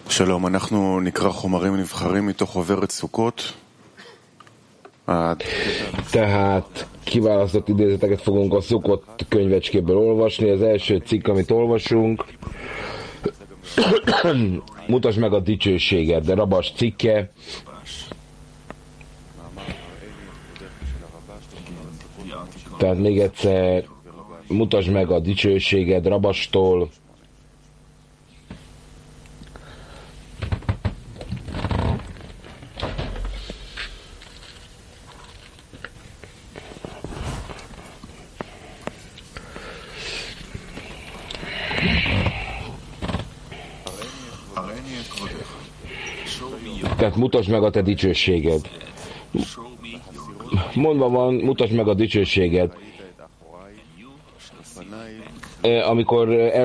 שלום, אנחנו נקרא חומרים נבחרים מתוך עוברת סוכות. Tehát kiválasztott idézeteket fogunk a Szukott könyvecskéből olvasni. Az első cikk, amit olvasunk, mutasd meg a dicsőséged, de Rabas cikke. Tehát még egyszer, mutasd meg a dicsőséged Rabastól. Tehát mutasd meg a te dicsőséged. Mondva van, mutasd meg a dicsőséged. Amikor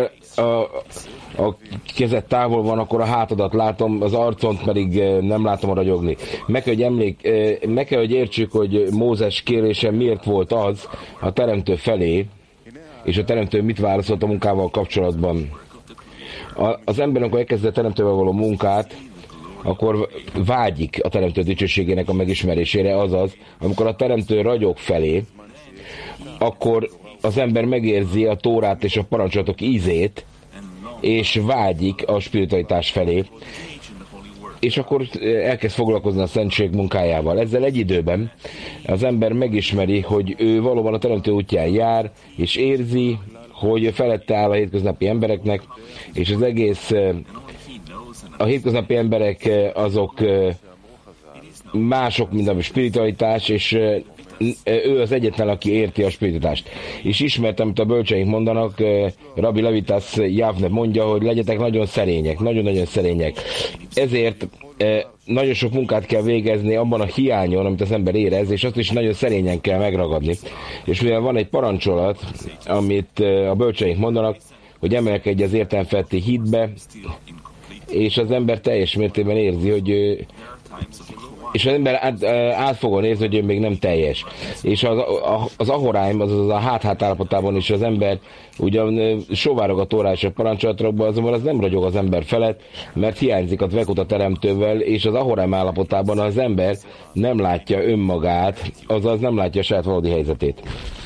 a kezed távol van, akkor a hátadat látom, az arcont pedig nem látom ragyogni. Meg kell, hogy értsük, hogy Mózes kérése miért volt az a teremtő felé, és a teremtő mit válaszolt a munkával kapcsolatban. Az ember, amikor elkezdett a teremtővel való munkát, akkor vágyik a teremtő dicsőségének a megismerésére, azaz, amikor a teremtő ragyog felé, akkor az ember megérzi a Tórát és a parancsolatok ízét, és vágyik a spiritualitás felé, és akkor elkezd foglalkozni a szentség munkájával. Ezzel egy időben az ember megismeri, hogy ő valóban a teremtő útján jár, és érzi, hogy felette áll a hétköznapi embereknek, és az egész a hétköznapi emberek azok mások, mint a spiritualitás, és ő az egyetlen, aki érti a spiritualitást. És ismertem, amit a bölcseink mondanak, Rabbi Levitas Javne mondja, hogy legyetek nagyon szerények, nagyon-nagyon szerények. Ezért nagyon sok munkát kell végezni abban a hiányon, amit az ember érez, és azt is nagyon szerényen kell megragadni. És mivel van egy parancsolat, amit a bölcseink mondanak, hogy emelkedj az értelemfeletti hitbe, és az ember teljes mértékben érzi, hogy és az ember átfogóan érzi, hogy ő még nem teljes. És az ahoráim, azaz a hát állapotában is az ember ugyan sóvárog a Tórá és a parancsolatokban, azonban az nem ragyog az ember felett, mert hiányzik a dvekut a teremtővel, és az ahoráim állapotában az ember nem látja önmagát, azaz nem látja a saját valódi helyzetét.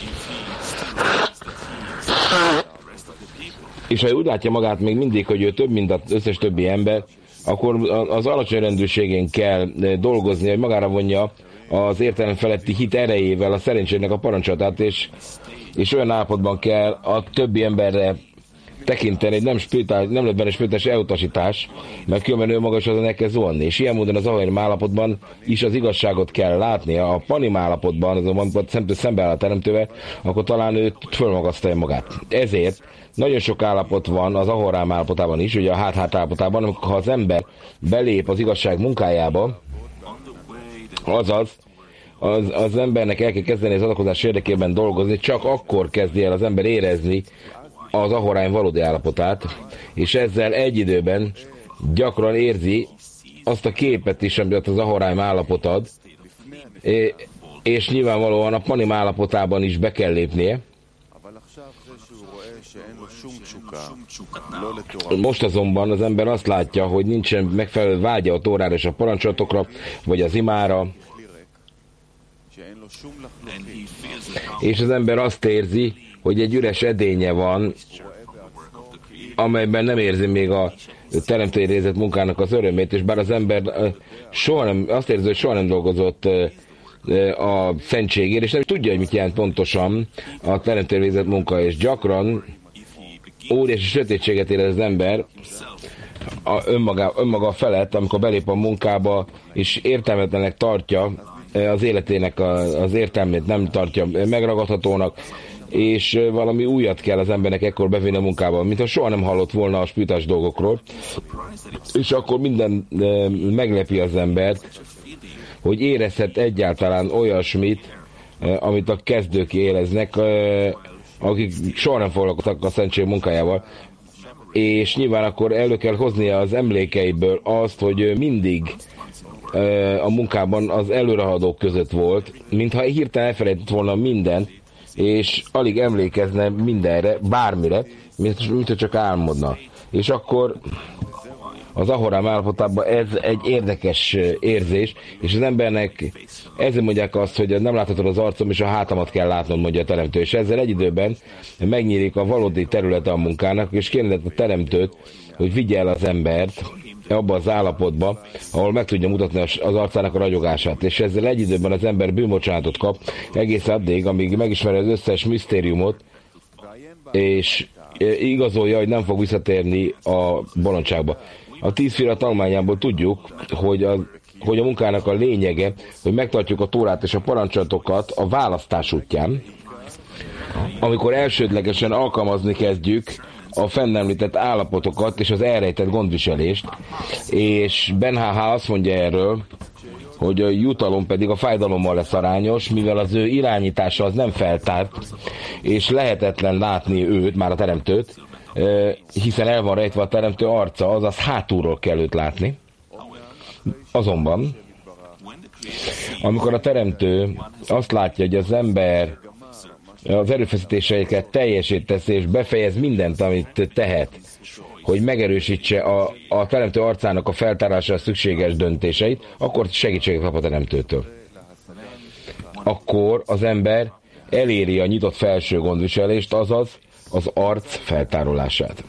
És ha úgy látja magát még mindig, hogy ő több, mint az összes többi ember, akkor az alacsony rendőrségén kell dolgozni, hogy magára vonja az értelem feletti hit erejével a szerencsének a parancsolatát, és olyan állapotban kell a többi emberre tekinteni, hogy nem lett benne spirituális elutasítás, mert különben ő maga is azon elkezd zuhanni. És ilyen módon az ahogy állapotban is az igazságot kell látnia. A panim állapotban, azonban szembe áll a teremtővel, akkor talán ő fölmagasztalja magát. Ezért nagyon sok állapot van az ahorám állapotában is, ugye a hát állapotában, amikor az ember belép az igazság munkájába, azaz az embernek el kell kezdeni az adakozás érdekében dolgozni, csak akkor kezdi el az ember érezni az ahorány valódi állapotát, és ezzel egy időben gyakran érzi azt a képet is, amit az ahorány állapot ad, és nyilvánvalóan a panim állapotában is be kell lépnie. Most azonban az ember azt látja, hogy nincsen megfelelő vágya a Tórára és a parancsolatokra, vagy az imára, és az ember azt érzi, hogy egy üres edénye van, amelyben nem érzi még a teremtői részett munkának az örömét, és bár az ember azt érzi, hogy soha nem dolgozott a szentségért, és nem tudja, hogy mit jelent pontosan a teremtői részett munka, és gyakran óriási sötétséget érez az ember önmaga felett, amikor belép a munkába, és értelmetlenek tartja az életének az értelmét, nem tartja megragadhatónak, és valami újat kell az embernek ekkor bevinni a munkába, mintha soha nem hallott volna a spirituális dolgokról, és akkor minden meglepi az embert, hogy érezhet egyáltalán olyasmit, amit a kezdők éreznek, akik soha nem foglalkoztak a szentség munkájával, és nyilván akkor elő kell hoznia az emlékeiből azt, hogy mindig a munkában az előrehaladók között volt, mintha hirtelen elfelejtett volna mindent, és alig emlékezne mindenre, bármire, mintha csak álmodna. És akkor az ahorám állapotában ez egy érdekes érzés, és az embernek ezért mondják azt, hogy nem láthatod az arcom, és a hátamat kell látnod, mondja a teremtő. És ezzel egy időben megnyílik a valódi területe a munkának, és kérdezett a teremtőt, hogy vigye el az embert abba az állapotba, ahol meg tudja mutatni az arcának a ragyogását. És ezzel egy időben az ember bűnbocsánatot kap, egész addig, amíg megismeri az összes misztériumot, és igazolja, hogy nem fog visszatérni a bolondságba. A 10 fila tanulmányából tudjuk, hogy a munkának a lényege, hogy megtartjuk a Tórát és a parancsatokat a választás útján, amikor elsődlegesen alkalmazni kezdjük a fennemlített állapotokat és az elrejtett gondviselést, és Ben H.H. azt mondja erről, hogy a jutalom pedig a fájdalommal lesz arányos, mivel az ő irányítása az nem feltárt, és lehetetlen látni őt, már a teremtőt, hiszen el van rejtve a teremtő arca, azaz hátulról kell őt látni. Azonban, amikor a teremtő azt látja, hogy az ember az erőfeszítéseiket teljesítesz, és befejez mindent, amit tehet, hogy megerősítse a teremtő arcának a feltárásra szükséges döntéseit, akkor segítséget kap a teremtőtől. Akkor az ember eléri a nyitott felső gondviselést, azaz az arc feltárolását.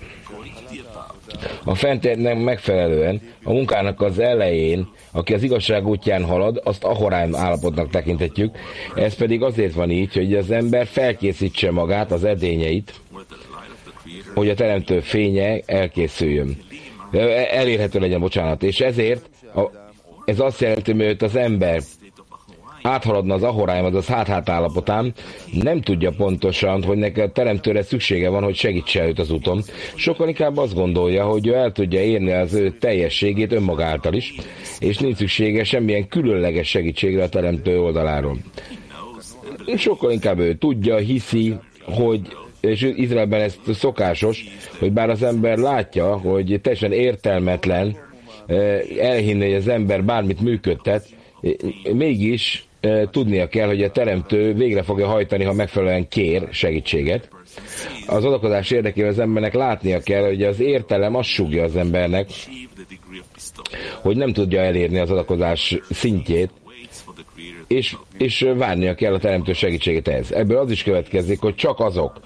A fentérnek megfelelően a munkának az elején, aki az igazság útján halad, azt ahorán állapotnak tekinthetjük, ez pedig azért van így, hogy az ember felkészítse magát, az edényeit, hogy a teremtő fénye elkészüljön. Elérhető legyen, bocsánat. És ezért ez azt jelenti, hogy az ember áthaladna az ahoráim, azaz hát állapotán, nem tudja pontosan, hogy neki a teremtőre szüksége van, hogy segítse őt az úton. Sokkal inkább azt gondolja, hogy ő el tudja érni az ő teljességét önmagáltal is, és nincs szüksége semmilyen különleges segítségre a teremtő oldaláról. Sokkal inkább ő tudja, hiszi, hogy, és Izraelben ez szokásos, hogy bár az ember látja, hogy teljesen értelmetlen elhinni, hogy az ember bármit működtet, mégis tudnia kell, hogy a teremtő végre fogja hajtani, ha megfelelően kér segítséget. Az adakozás érdekében az embernek látnia kell, hogy az értelem azt súgja az embernek, hogy nem tudja elérni az adakozás szintjét, és várnia kell a teremtő segítségét ehhez. Ebből az is következik, hogy csak azok,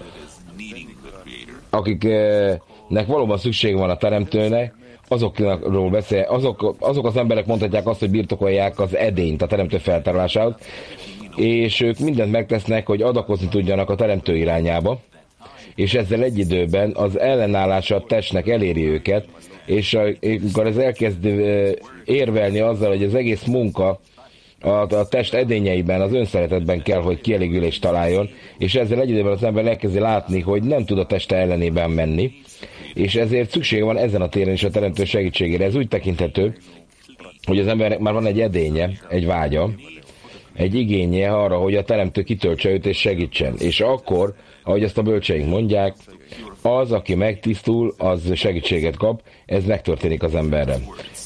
akiknek valóban szükség van a teremtőnek, azokról beszél, azok az emberek mondhatják azt, hogy birtokolják az edényt a teremtő feltárolásához, és ők mindent megtesznek, hogy adakozni tudjanak a teremtő irányába, és ezzel egy időben az ellenállása a testnek eléri őket, és amikor ez elkezd érvelni azzal, hogy az egész munka a test edényeiben, az önszeretetben kell, hogy kielégülést találjon, és ezzel egy időben az ember elkezdi látni, hogy nem tud a teste ellenében menni, és ezért szüksége van ezen a téren is a teremtő segítségére. Ez úgy tekinthető, hogy az embernek már van egy edénye, egy vágya, egy igénye arra, hogy a teremtő kitöltse őt és segítsen. És akkor, ahogy azt a bölcseink mondják, az, aki megtisztul, az segítséget kap, ez megtörténik az emberre.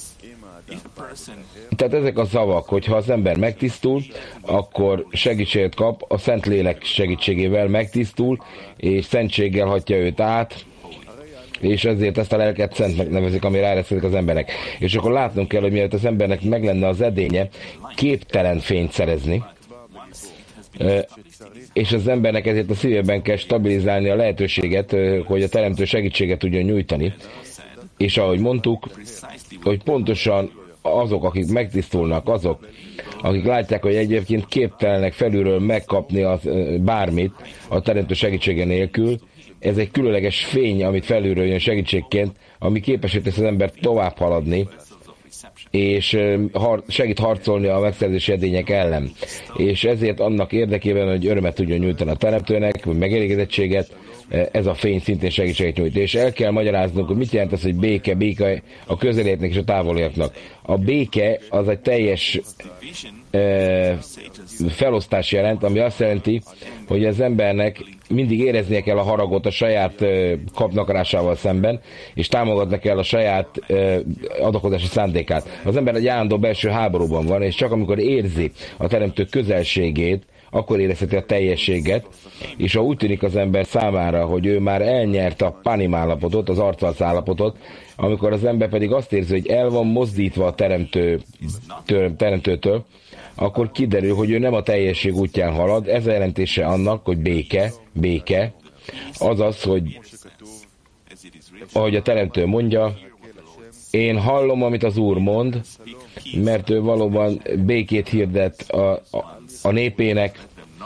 Tehát ezek a szavak, hogyha az ember megtisztul, akkor segítséget kap, a Szentlélek segítségével megtisztul, és szentséggel hatja őt át, és ezért ezt a lelket szentnek nevezik, ami ráreszedik az embernek. És akkor látnunk kell, hogy mielőtt az embernek meg lenne az edénye, képtelen fényt szerezni, és az embernek ezért a szívében kell stabilizálni a lehetőséget, hogy a teremtő segítséget tudjon nyújtani. És ahogy mondtuk, hogy pontosan azok, akik megtisztulnak, azok, akik látják, hogy egyébként képtelenek felülről megkapni bármit a teremtő segítsége nélkül, ez egy különleges fény, amit felülről jön segítségként, ami képesít az embert tovább haladni, és segít harcolni a megszerzési edények ellen. És ezért annak érdekében, hogy örömet tudjon nyújtani a teremtőnek, vagy megelégedettséget, ez a fény szintén segítséget nyújt. És el kell magyaráznunk, hogy mit jelent az, hogy béke a közelétnek és a távoliaknak. A béke az egy teljes felosztás jelent, ami azt jelenti, hogy az embernek mindig éreznie kell a haragot a saját kapnakarásával szemben, és támogatni kell a saját adakozási szándékát. Az ember egy állandó belső háborúban van, és csak amikor érzi a teremtő közelségét, akkor érezheti a teljességet, és ha úgy tűnik az ember számára, hogy ő már elnyerte a panim állapotot, az arcalc állapotot, amikor az ember pedig azt érzi, hogy el van mozdítva a teremtőtől, akkor kiderül, hogy ő nem a teljesség útján halad. Ez a jelentése annak, hogy béke, azaz, hogy ahogy a teremtő mondja, én hallom, amit az Úr mond, mert ő valóban békét hirdet a népének,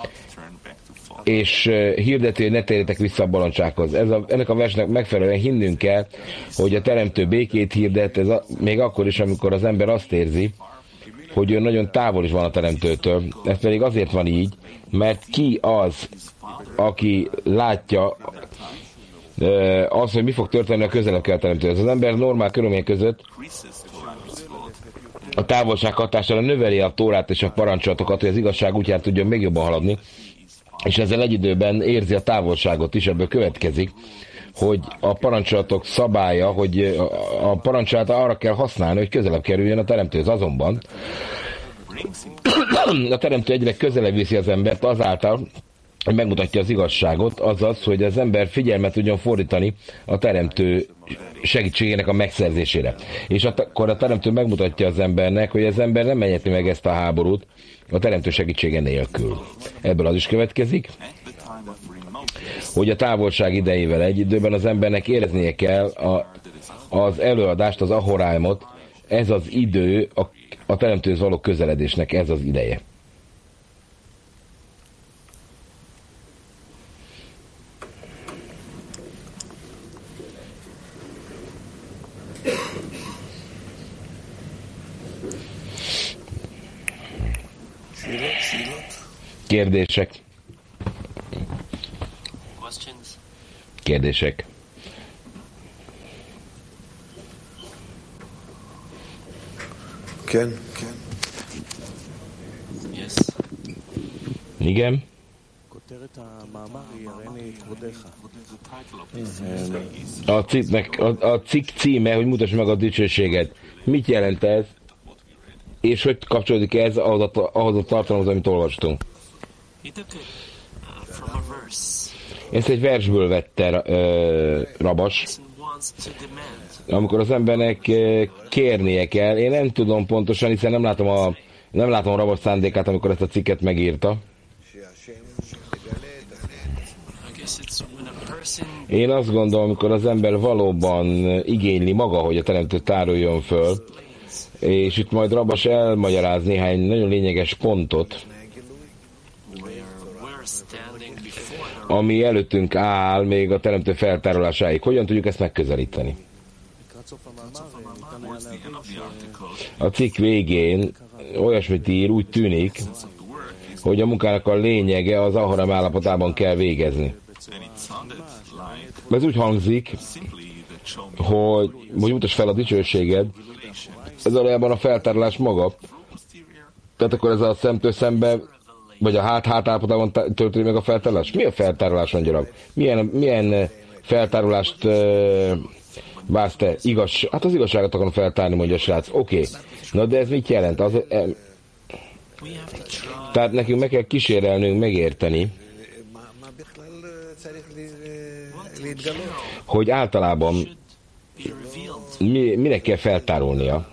és hirdeti, hogy ne térjetek vissza a balancsághoz. Ennek a versnek megfelelően hinnünk kell, hogy a teremtő békét hirdet, még akkor is, amikor az ember azt érzi, hogy ő nagyon távol is van a teremtőtől. Ez pedig azért van így, mert ki az, aki látja az, hogy mi fog történni, a közelebb kell a teremtőhöz. Az ember normál körülmények között a távolság hatására növeli a Tórát és a parancsolatokat, hogy az igazság útján tudjon még jobban haladni, és ezzel egy időben érzi a távolságot is, ebből következik, hogy a parancsolatok szabálya, hogy a parancsolat arra kell használni, hogy közelebb kerüljön a teremtőhöz. Azonban a teremtő egyre közelebb viszi az embert azáltal, hogy megmutatja az igazságot, azaz, hogy az ember figyelmet tudjon fordítani a teremtő segítségének a megszerzésére. És akkor a teremtő megmutatja az embernek, hogy az ember nem menjeti meg ezt a háborút a teremtő segítsége nélkül. Ebből az is következik, hogy a távolság idejével egy időben az embernek éreznie kell az előadást, az ahoráimot, ez az idő, a teremtőhöz való közeledésnek ez az ideje. Kérdések? Kérdések? Ken? Yes. Igen? A cikk címe, hogy mutasd meg a dicsőséget. Mit jelent ez? És hogy kapcsolódik ez ahhoz a tartalomhoz, amit olvastunk? Ezt egy versből vette Rabas, amikor az embernek kérnie kell. Én nem tudom pontosan, hiszen nem látom a Rabas szándékát, amikor ezt a cikket megírta. Én azt gondolom, amikor az ember valóban igényli maga, hogy a teremtő tároljon föl, és itt majd Rabas elmagyaráz néhány nagyon lényeges pontot, ami előttünk áll még a teremtő feltárolásáig. Hogyan tudjuk ezt megközelíteni? A cikk végén olyasmit ír, úgy tűnik, hogy a munkának a lényege az Aharam állapotában kell végezni. Ez úgy hangzik, hogy mutasd fel a dicsőséged, ez valójában a feltárolás maga. Tehát akkor ez a szemtől szembe, vagy a hát-állapotában történik meg a feltárolás? Mi a feltárolás, angyalak? Milyen feltárolást vársz te? Hát az igazságot akarom feltárni, mondja a srác. Oké. Na de ez mit jelent? Tehát nekünk meg kell kísérelnünk megérteni, hogy általában minek kell feltárolnia.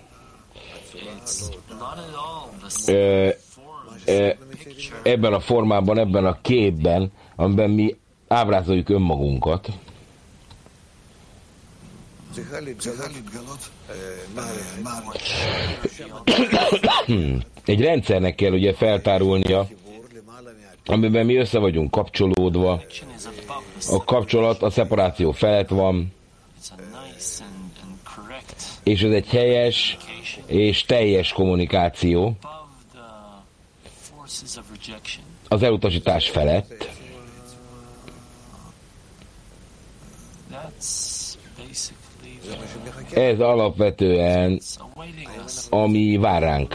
Ebben a formában, ebben a képben, amiben mi ábrázoljuk önmagunkat. Egy rendszernek kell ugye feltárolnia, amiben mi össze vagyunk kapcsolódva. A kapcsolat, a szeparáció felett van, és ez egy helyes és teljes kommunikáció az elutasítás felett. Ez alapvetően, ami vár ránk.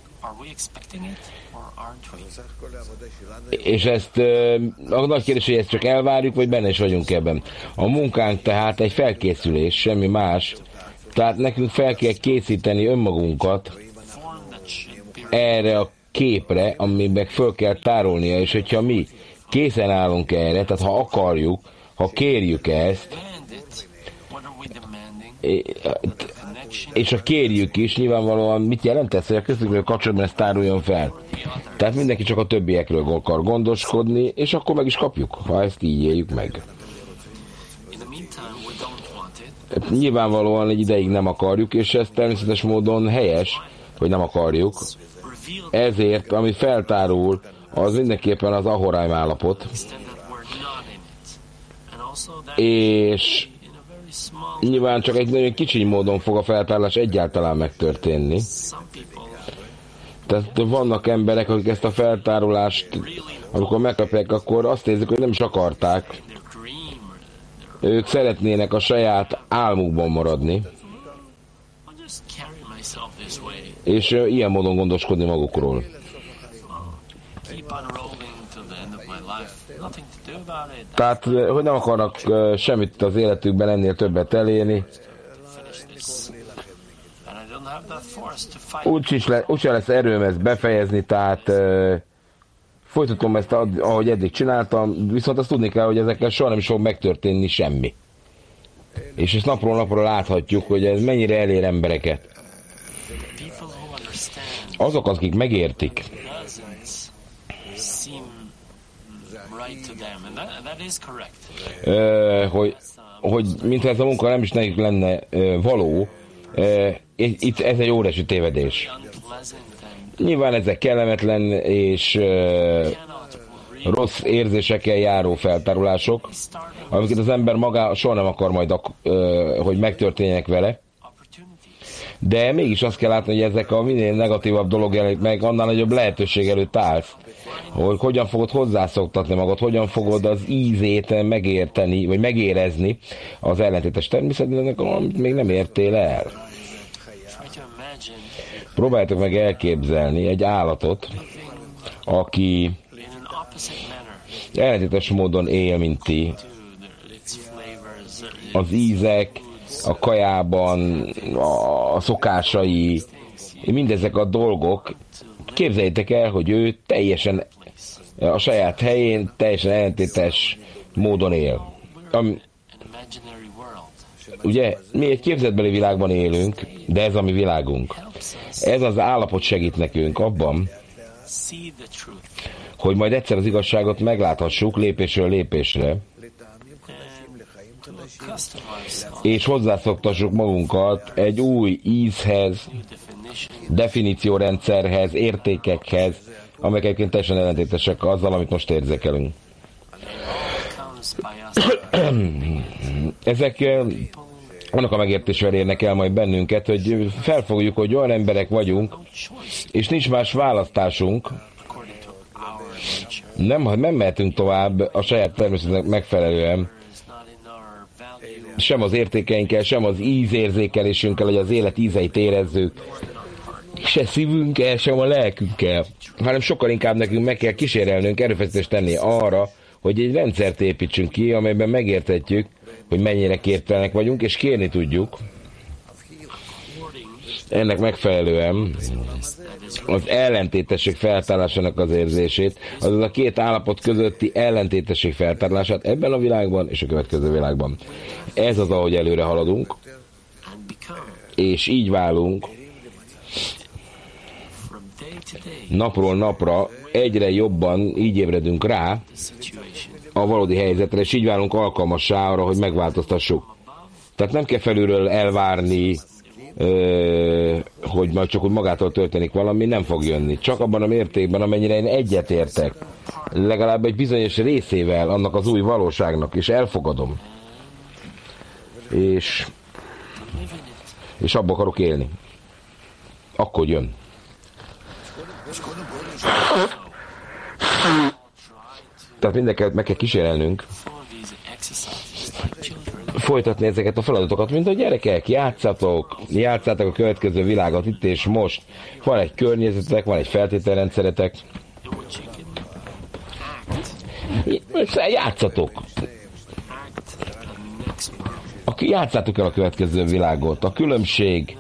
És ezt a nagy kérdés, hogy ezt csak elvárjuk, vagy benne is vagyunk ebben. A munkánk tehát egy felkészülés, semmi más. Tehát nekünk fel kell készíteni önmagunkat erre a képre, amiben föl kell tárolnia, és hogyha mi készen állunk erre, tehát ha akarjuk, ha kérjük ezt, és a kérjük is, nyilvánvalóan mit jelent ez, hogy a közösséggel kapcsolatban ez táruljon fel. Tehát mindenki csak a többiekről akar gondoskodni, és akkor meg is kapjuk, ha ezt így éljük meg. Nyilvánvalóan egy ideig nem akarjuk, és ez természetes módon helyes, hogy nem akarjuk. Ezért, ami feltárul, az mindenképpen az ahoráim állapot. És nyilván csak egy nagyon kicsi módon fog a feltárlás egyáltalán megtörténni. Tehát vannak emberek, akik ezt a feltárulást, amikor megkapják, akkor azt érzik, hogy nem is akarták. Ők szeretnének a saját álmukban maradni. És ilyen módon gondoskodni magukról. Tehát, hogy nem akarnak semmit az életükben ennél többet elérni. Úgyse lesz erőm ezt befejezni, tehát folytatom ezt, ahogy eddig csináltam, viszont azt tudni kell, hogy ezekkel soha nem is fog megtörténni semmi. És ezt napról napra láthatjuk, hogy ez mennyire elér embereket. Azok, akik megértik, hogy mintha ez a munka nem is nekik lenne való, itt ez egy óriási tévedés. Nyilván ezek kellemetlen és rossz érzésekkel járó feltárulások, amiket az ember maga soha nem akar majd, hogy megtörténjenek vele. De mégis azt kell látni, hogy ezek a minél negatívabb dolog jelenik meg, annál nagyobb lehetőség előtt állsz. Hogy hogyan fogod hozzászoktatni magad, hogyan fogod az ízét megérteni, vagy megérezni az ellentétes természetnek, amit még nem értél el. Próbáljátok meg elképzelni egy állatot, aki ellentétes módon él, mint ti. Az ízek, a kajában, a szokásai, mindezek a dolgok, képzeljétek el, hogy ő teljesen a saját helyén, teljesen ellentétes módon él. Ugye, mi egy képzetbeli világban élünk, de ez a mi világunk. Ez az állapot segít nekünk abban, hogy majd egyszer az igazságot megláthassuk lépésről lépésre, és hozzászoktassuk magunkat egy új ízhez, definíciórendszerhez, értékekhez, amelyek egyébként teljesen ellentétesek azzal, amit most érzékelünk. Ezek annak a megértésvel érnek el majd bennünket, hogy felfogjuk, hogy olyan emberek vagyunk, és nincs más választásunk, nem mehetünk tovább a saját természetnek megfelelően, sem az értékeinkkel, sem az ízérzékelésünkkel, hogy az élet ízeit érezzük, se szívünkkel, sem a lelkünkkel, hanem sokkal inkább nekünk meg kell kísérelnünk, erőfeszítést tenni arra, hogy egy rendszert építsünk ki, amelyben megértetjük, hogy mennyire képtelenek vagyunk, és kérni tudjuk ennek megfelelően az ellentétesség feltárásának az érzését, azaz a két állapot közötti ellentétesség feltárását ebben a világban és a következő világban. Ez az, ahogy előre haladunk, és így válunk napról napra egyre jobban, így ébredünk rá a valódi helyzetre, és így válunk alkalmassá arra, hogy megváltoztassuk. Tehát nem kell felülről elvárni, hogy majd csak úgy magától történik valami, nem fog jönni. Csak abban a mértékben, amennyire én egyetértek, legalább egy bizonyos részével annak az új valóságnak, és elfogadom. És abba akarok élni. Akkor jön. Tehát mindenket meg kell kísérelnünk, folytatni ezeket a feladatokat, mint a gyerekek, játszátok a következő világot itt és most. Van egy környezetek, van egy feltételrendszeretek. Játszatok! Játszátok el a következő világot. A különbség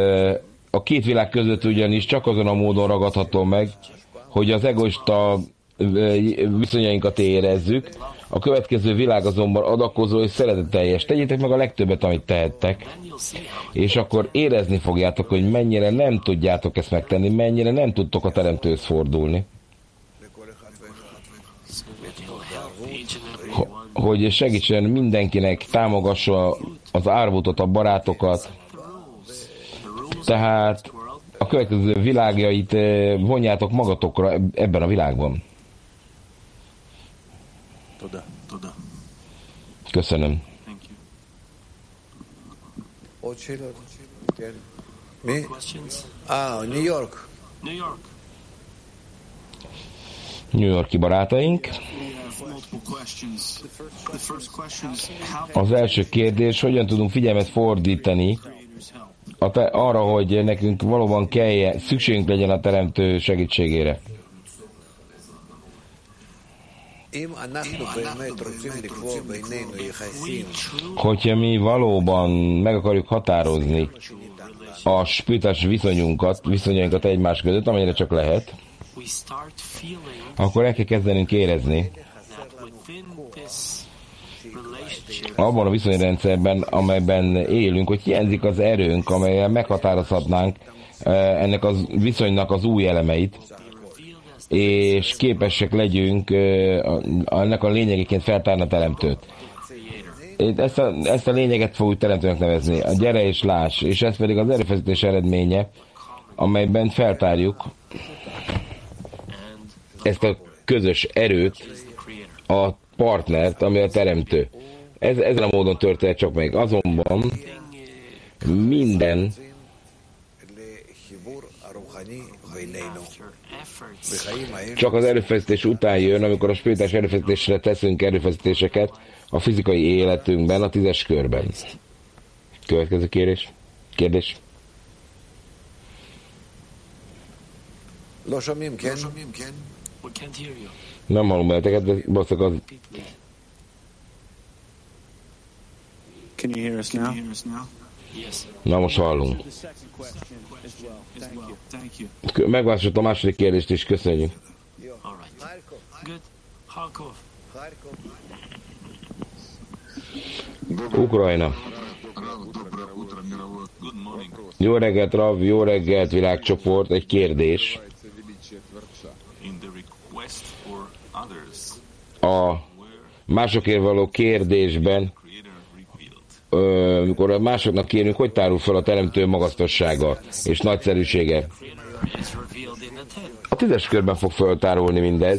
a két világ között ugyanis csak azon a módon ragadható meg, hogy az egoista viszonyainkat érezzük, a következő világ azonban adakozó és szeretetteljes. Tegyétek meg a legtöbbet, amit tehettek, és akkor érezni fogjátok, hogy mennyire nem tudjátok ezt megtenni, mennyire nem tudtok a Teremtőhöz fordulni. Hogy segítsen mindenkinek, támogassa az árvutot, a barátokat. Tehát a következő világjait vonjátok magatokra ebben a világban. Köszönöm. Mi? New York. New Yorki barátaink. Az első kérdés, hogyan tudunk figyelmet fordítani arra, hogy nekünk valóban szükségünk legyen a Teremtő segítségére. Hogyha mi valóban meg akarjuk határozni a spirituális viszonyainkat egymás között, amennyire csak lehet, akkor el kell kezdenünk érezni abban a viszonyrendszerben, amelyben élünk, hogy hiányzik az erőnk, amellyel meghatározhatnánk ennek a viszonynak az új elemeit, és képesek legyünk ennek a lényegeként feltárni a Teremtőt. Ezt a lényeget fogjuk Teremtőnek nevezni, a gyere és láss, és ez pedig az erőfeszítés eredménye, amelyben feltárjuk ezt a közös erőt, a partnert, ami a Teremtő. Ezen a módon történt csak meg. Azonban minden csak az erőfeszítés után jön, amikor a spirituális erőfeszítésre teszünk erőfeszítéseket a fizikai életünkben, a 10-es körben. Következő kérdés. Nem hallom beleteket, de basszak az... Can you hear us now? Na most hallunk. Megválaszolt a második kérdést is, köszönjük. Ukrajna. Jó reggelt, Rav, jó reggelt, világcsoport, egy kérdés. A másokért való kérdésben, amikor a másoknak kérünk, hogy tárul fel a Teremtő magasztossága és nagyszerűsége. A 10-es körben fog feltárulni mindez.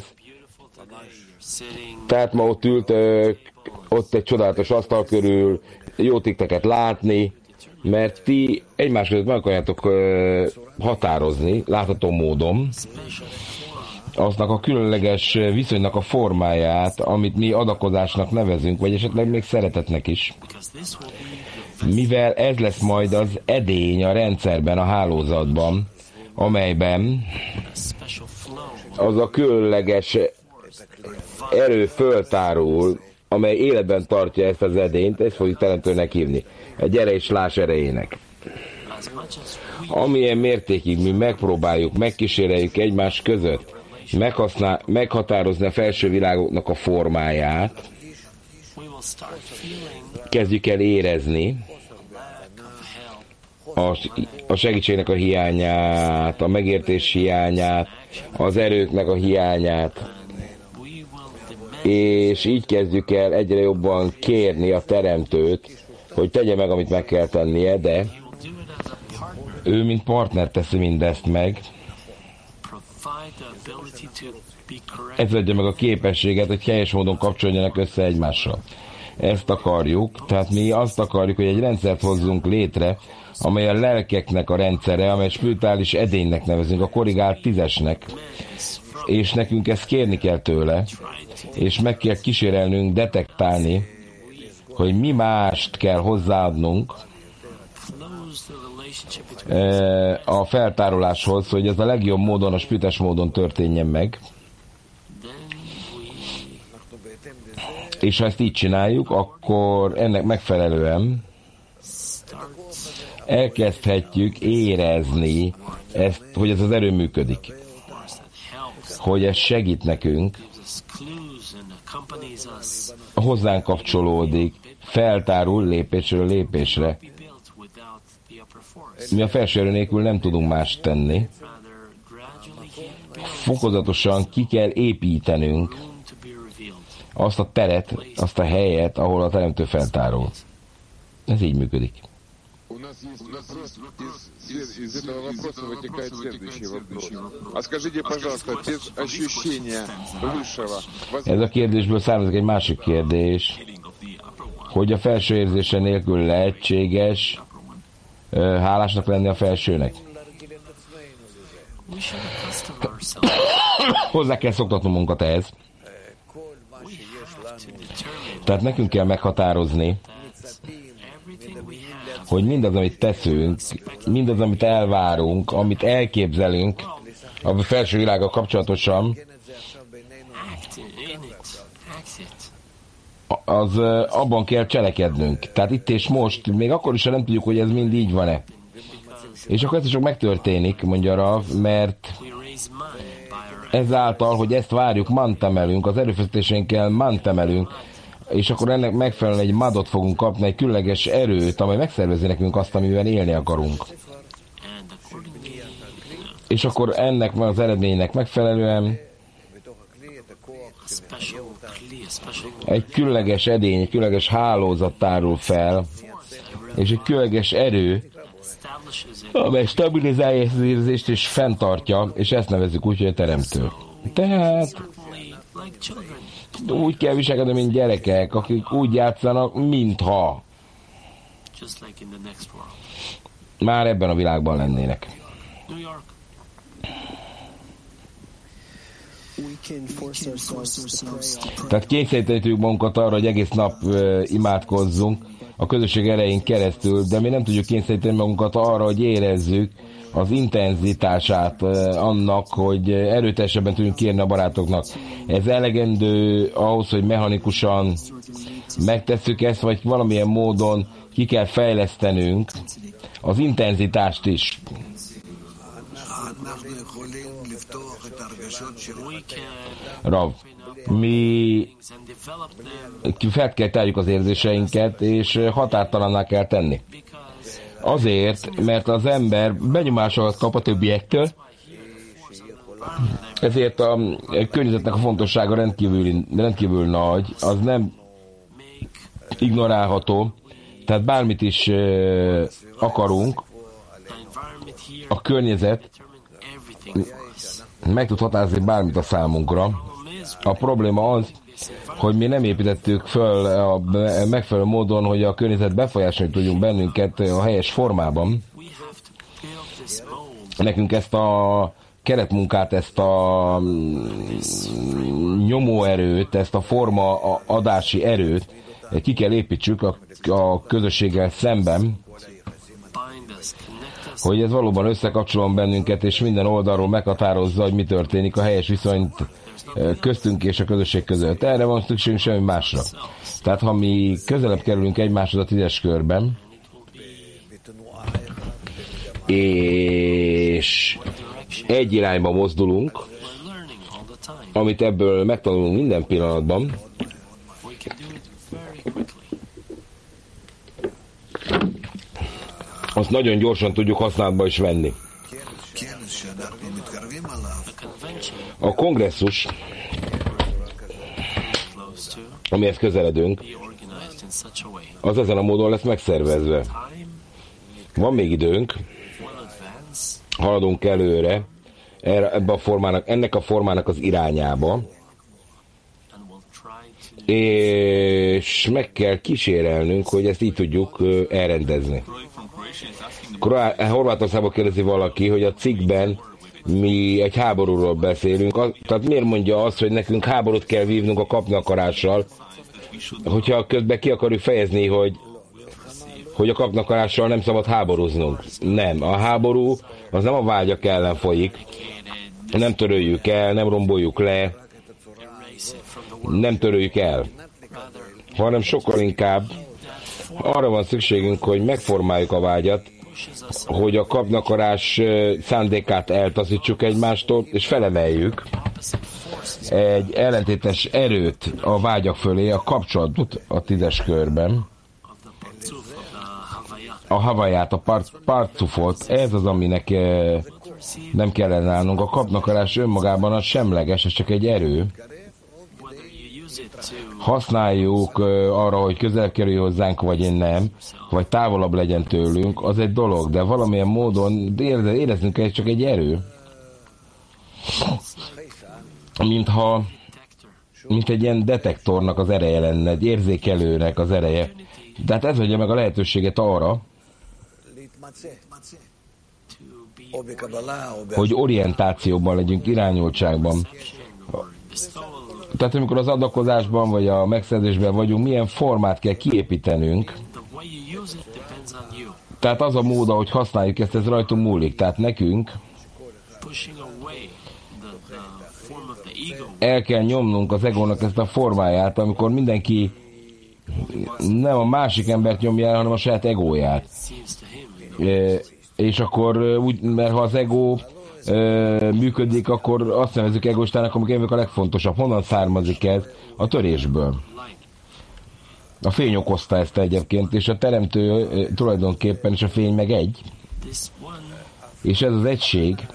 Tehát ma ott ültök, ott egy csodálatos asztal körül, jó tikteket látni, mert ti egymás között meg akarjátok határozni, látható módon, aznak a különleges viszonynak a formáját, amit mi adakozásnak nevezünk, vagy esetleg még szeretetnek is. Mivel ez lesz majd az edény a rendszerben, a hálózatban, amelyben az a különleges erő föltárul, amely életben tartja ezt az edényt, ezt fogjuk Teremtőnek hívni. A gyere és láss erejének. Amilyen mértékig mi megpróbáljuk, megkíséreljük egymás között, meghatározni a felső világoknak a formáját, kezdjük el érezni a segítségnek a hiányát, a megértés hiányát, az erőknek a hiányát, és így kezdjük el egyre jobban kérni a Teremtőt, hogy tegye meg, amit meg kell tennie, de ő, mint partner teszi mindezt meg. Ez adja meg a képességet, hogy helyes módon kapcsoljanak össze egymással. Ezt akarjuk, tehát mi azt akarjuk, hogy egy rendszert hozzunk létre, amely a lelkeknek a rendszere, amely spirituális edénynek nevezünk, a korrigált 10-esnek, és nekünk ezt kérni kell tőle, és meg kell kísérelnünk detektálni, hogy mi mást kell hozzáadnunk a feltároláshoz, hogy ez a legjobb módon, a spirituális módon történjen meg. És ha ezt így csináljuk, akkor ennek megfelelően elkezdhetjük érezni ezt, hogy ez az erő működik. hogy ez segít nekünk, hozzánk kapcsolódik, feltárul lépésről lépésre. Mi a felső erő nélkül nem tudunk mást tenni. Fokozatosan ki kell építenünk azt a teret, azt a helyet, ahol a Teremtő feltárul. Ez így működik. У нас из этого вопроса вытекает следующий вопрос. А скажите, пожалуйста, без ощущения высшего... Ez a kérdésből származik egy másik kérdés, hogy a felső érzése nélkül lehetséges hálásnak lenni a felsőnek. Hozzá kell szoktatnunk magunkat ehhez. Tehát nekünk kell meghatározni, hogy mindaz, amit teszünk, mindaz, amit elvárunk, amit elképzelünk a felső világgal kapcsolatosan, az abban kell cselekednünk. Tehát itt és most, még akkor is, ha nem tudjuk, hogy ez mind így van-e. És akkor ez is megtörténik, mondja Rav, mert ezáltal, hogy ezt várjuk, mantemelünk, az erőfeszítéseinkkel mantemelünk, és akkor ennek megfelelően egy madot fogunk kapni, egy különleges erőt, amely megszervezi nekünk azt, amivel élni akarunk. És akkor ennek az eredménynek megfelelően egy különleges edény, egy különleges hálózat tárul fel, és egy különleges erő, amely stabilizálja az érzést és fenntartja, és ezt nevezzük úgy, hogy a Teremtő. Tehát úgy kell viselkedni, mint gyerekek, akik úgy játszanak, mintha már ebben a világban lennének. Tehát kényszerítjük magunkat arra, hogy egész nap imádkozzunk a közösség erején keresztül, de mi nem tudjuk kényszeríteni magunkat arra, hogy érezzük az intenzitását annak, hogy erőteljesebben tudjunk kérni a barátoknak. Ez elegendő ahhoz, hogy mechanikusan megtesszük ezt, vagy valamilyen módon ki kell fejlesztenünk az intenzitást is. Rav, mi fel kell tárjuk az érzéseinket, és határtalanná kell tenni. Azért, mert az ember benyomásokat kap a többiektől, ezért a környezetnek a fontossága rendkívül nagy, az nem ignorálható, tehát bármit is akarunk, a környezet meg tud határozni bármit a számunkra. A probléma az, hogy mi nem építettük föl a megfelelő módon, hogy a környezet befolyásolni tudjunk bennünket a helyes formában. Nekünk ezt a keretmunkát, ezt a nyomóerőt, ezt a forma adási erőt ki kell építsük a közösséggel szemben, hogy ez valóban összekapcsolom bennünket, és minden oldalról meghatározza, hogy mi történik a helyes viszonyt köztünk és a közösség között. Erre van szükségünk, semmi másra. Tehát ha mi közelebb kerülünk egymáshoz a 10-es körben, és egy irányba mozdulunk, amit ebből megtanulunk minden pillanatban, azt nagyon gyorsan tudjuk használatba is venni. A kongresszus, amihez közeledünk, az ezen a módon lesz megszervezve. Van még időnk, haladunk előre ennek a formának az irányába, és meg kell kísérelnünk, hogy ezt így tudjuk elrendezni. Horvátországban kérdezi valaki, hogy a cikkben mi egy háborúról beszélünk, tehát miért mondja azt, hogy nekünk háborút kell vívnunk a kapni akarással, hogyha közben ki akarjuk fejezni, hogy a kapni akarással nem szabad háborúznunk. Nem, a háború az nem a vágyak ellen folyik, nem töröljük el, nem romboljuk le, nem töröljük el, hanem sokkal inkább arra van szükségünk, hogy megformáljuk a vágyat, hogy a kapni akarás szándékát eltaszítsuk egymástól, és felemeljük, egy ellentétes erőt a vágyak fölé, a kapcsolatot a 10-es körben, a havaját, a partufot, ez az, aminek nem kellene állnunk. A kapnakarás önmagában az semleges, ez csak egy erő. Használjuk arra, hogy közelebb kerülj hozzánk, vagy nem, vagy távolabb legyen tőlünk, az egy dolog, de valamilyen módon éreznünk kell, csak egy erő. Mint egy ilyen detektornak az ereje lenne, egy érzékelőnek az ereje. De hát ez adja meg a lehetőséget arra, hogy orientációban legyünk, irányultságban. Tehát amikor az adakozásban vagy a megszerzésben vagyunk, milyen formát kell kiépítenünk. Tehát az a mód, ahogy használjuk ezt, ez rajtunk múlik. Tehát nekünk el kell nyomnunk az egónak ezt a formáját, amikor mindenki nem a másik embert nyomja el, hanem a saját egóját. És akkor úgy, mert ha az egó működik, akkor azt nevezzük egoistának, amikor a legfontosabb. Honnan származik ez? A törésből. A fény okozta ezt egyébként, és a teremtő tulajdonképpen, és a fény meg egy. És ez az egység,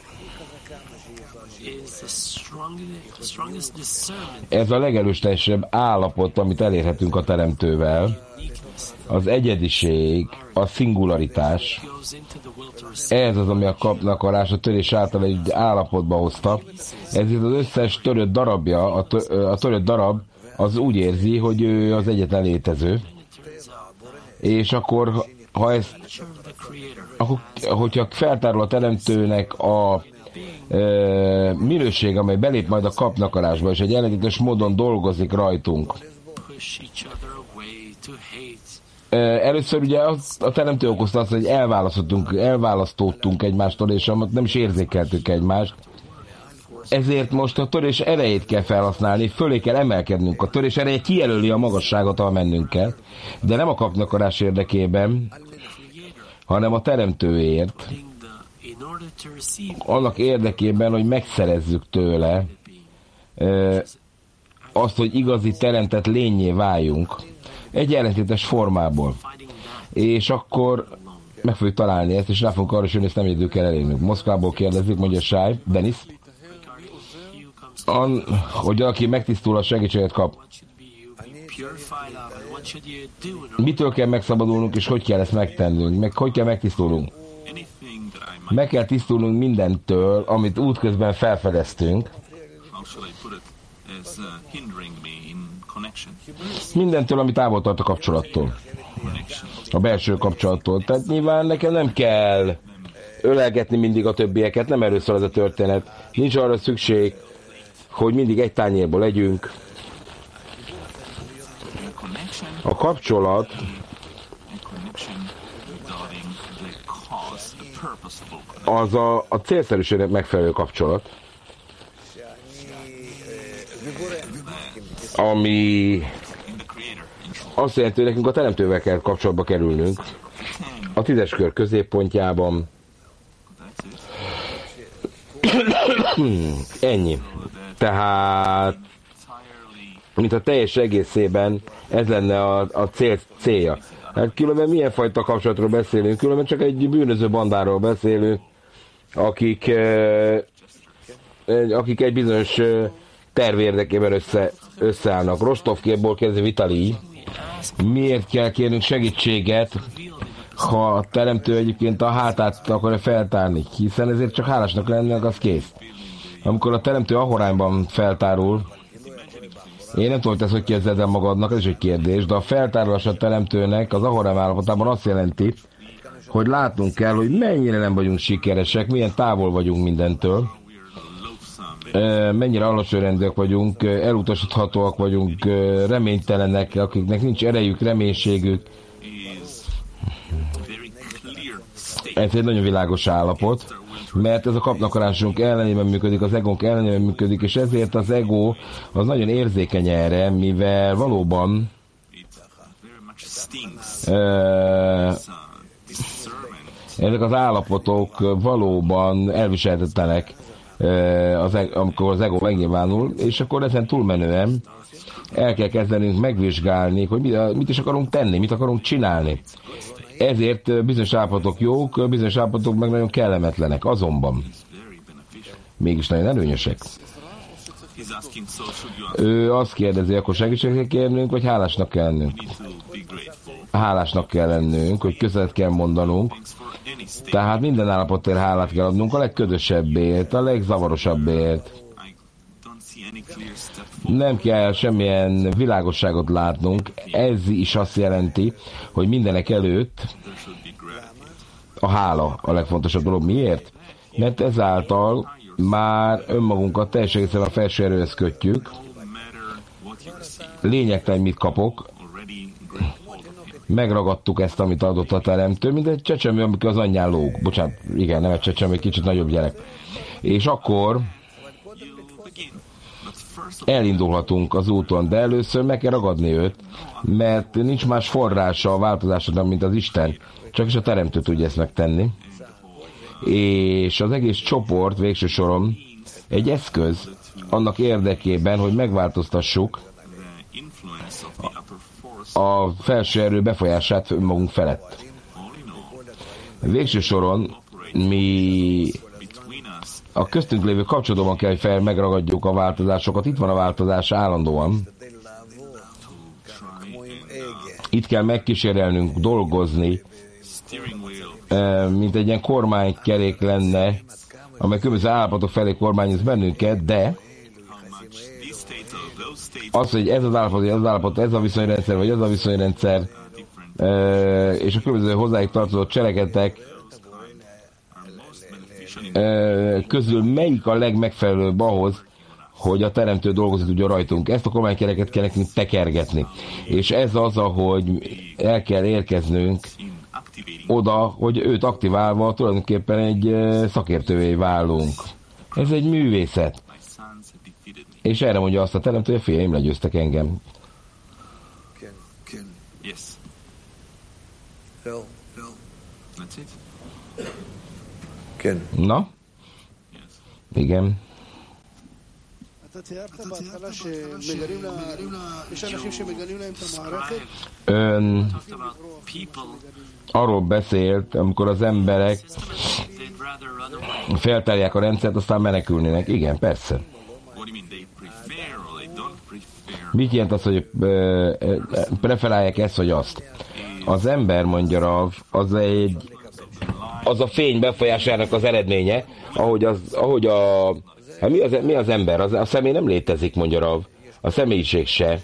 ez a legerősteljesebb állapot, amit elérhetünk a teremtővel. Az egyediség, a szingularitás, ez az, ami a kapnakarás, a törés által egy állapotba hozta. Ezért az összes törött darabja, a törött darab az úgy érzi, hogy ő az egyetlen létező. És akkor, hogyha feltárul a teremtőnek a minőség, amely belép majd a kapnakarásba, és egy ellentétes módon dolgozik rajtunk. Először ugye a teremtő okozta azt, hogy elválasztottunk egymástól, és nem is érzékeltük egymást. Ezért most a törés erejét kell felhasználni, fölé kell emelkednünk. A törés ereje kijelöli a magasságot, ahol mennünk kell, de nem a kapnakarás érdekében, hanem a teremtőért. Annak érdekében, hogy megszerezzük tőle azt, hogy igazi teremtett lényé váljunk. Egy ellentétes formából. És akkor meg fogjuk találni ezt, és rá fogunk arra, hogy ezt nem egyedül kell elérnünk. Moszkvából kérdezik, mondja Sáj, Denis, hogy aki megtisztul, a segítséget kap. Mitől kell megszabadulnunk, és hogy kell ezt megtennünk? Meg hogy kell megtisztulnunk? Meg kell tisztulnunk mindentől, amit útközben felfedeztünk. Mindentől, ami távol tart a kapcsolattól. A belső kapcsolattól. Tehát nyilván nekem nem kell ölelgetni mindig a többieket, nem erről szól ez a történet. Nincs arra szükség, hogy mindig egy tányérból legyünk. A kapcsolat az a célszerűségnek megfelelő kapcsolat, ami azt jelenti, hogy nekünk a teremtővel kell kapcsolatba kerülnünk. A 10-es kör középpontjában. Ennyi. Tehát, mint a teljes egészében ez lenne a célja. Hát különben milyen fajta kapcsolatról beszélünk? Különben csak egy bűnöző bandáról beszélünk, akik egy bizonyos terv érdekében összeállnak. Rostovkéból kezdve Vitali. Miért kell kérnünk segítséget, ha a teremtő egyébként a hátát akarja feltárni? Hiszen ezért csak hálásnak lennének, az kész. Amikor a teremtő ahorányban feltárul, én nem tudom, hogy ezt hogy képzeld el magadnak, ez is egy kérdés, de a feltárulás a teremtőnek az ahorán állapotában azt jelenti, hogy látnunk kell, hogy mennyire nem vagyunk sikeresek, milyen távol vagyunk mindentől, mennyire alacsonyrendűek vagyunk, elutasíthatóak vagyunk, reménytelenek, akiknek nincs erejük, reménységük. Ez egy nagyon világos állapot, mert ez a kapnakarásunk ellenében működik, az egónk ellenében működik, és ezért az ego az nagyon érzékeny erre, mivel valóban ezek az állapotok valóban elviselhetetlenek, amikor az ego megnyilvánul, és akkor ezen túlmenően el kell kezdenünk megvizsgálni, hogy mit is akarunk tenni, mit akarunk csinálni. Ezért bizonyos állapotok jók, bizonyos állapotok meg nagyon kellemetlenek, azonban mégis nagyon előnyösek. Ő azt kérdezi, akkor segítséget kell kérnünk, vagy hálásnak kell lennünk? Hálásnak kell lennünk, hogy köszönet kell mondanunk. Tehát minden állapotért hálát kell adnunk, a legködösebbért, a legzavarosabbért. Nem kell semmilyen világosságot látnunk. Ez is azt jelenti, hogy mindenek előtt a hála a legfontosabb dolog. Miért? Mert ezáltal már önmagunkat teljesen egészen a felső erőhez kötjük. Lényegtelen, mit kapok. Megragadtuk ezt, amit adott a teremtő, mint egy csecsemő, amikor az anyján lóg. Bocsánat, igen, nem egy csecsemő, egy kicsit nagyobb gyerek. És akkor elindulhatunk az úton, de először meg kell ragadni őt, mert nincs más forrása a változásodnak, mint az Isten. Csak is a teremtő tudja ezt megtenni. És az egész csoport végső soron egy eszköz annak érdekében, hogy megváltoztassuk a felső erő befolyását önmagunk felett. Végső soron mi a köztünk lévő kapcsolatban kell, hogy megragadjuk a változásokat. Itt van a változás állandóan. Itt kell megkísérelnünk dolgozni, mint egy ilyen kormánykerék lenne, amely különböző állapotok felé kormányoz bennünket, de az, hogy ez az állapot, ez a viszonyrendszer, vagy ez a viszonyrendszer, és a különböző hozzájuk tartozó cselekedetek közül melyik a legmegfelelőbb ahhoz, hogy a teremtő dolgozni tudja rajtunk. Ezt a kormánykereket kell nekünk tekergetni. És ez az, ahogy el kell érkeznünk oda, hogy őt aktiválva tulajdonképpen egy szakértővé válunk. Ez egy művészet. És erre mondja azt a teremtő, hogy a fiaim legyőztek engem. Na? Igen. Ön arról beszélt, amikor az emberek feltárják a rendszert, aztán menekülnének. Igen, persze. Mit jelent az, hogy preferálják ezt vagy azt? Az ember, mondja Rav, az a fény befolyásának az eredménye, mi az ember? A személy nem létezik, mondja Rav. A személyiség se.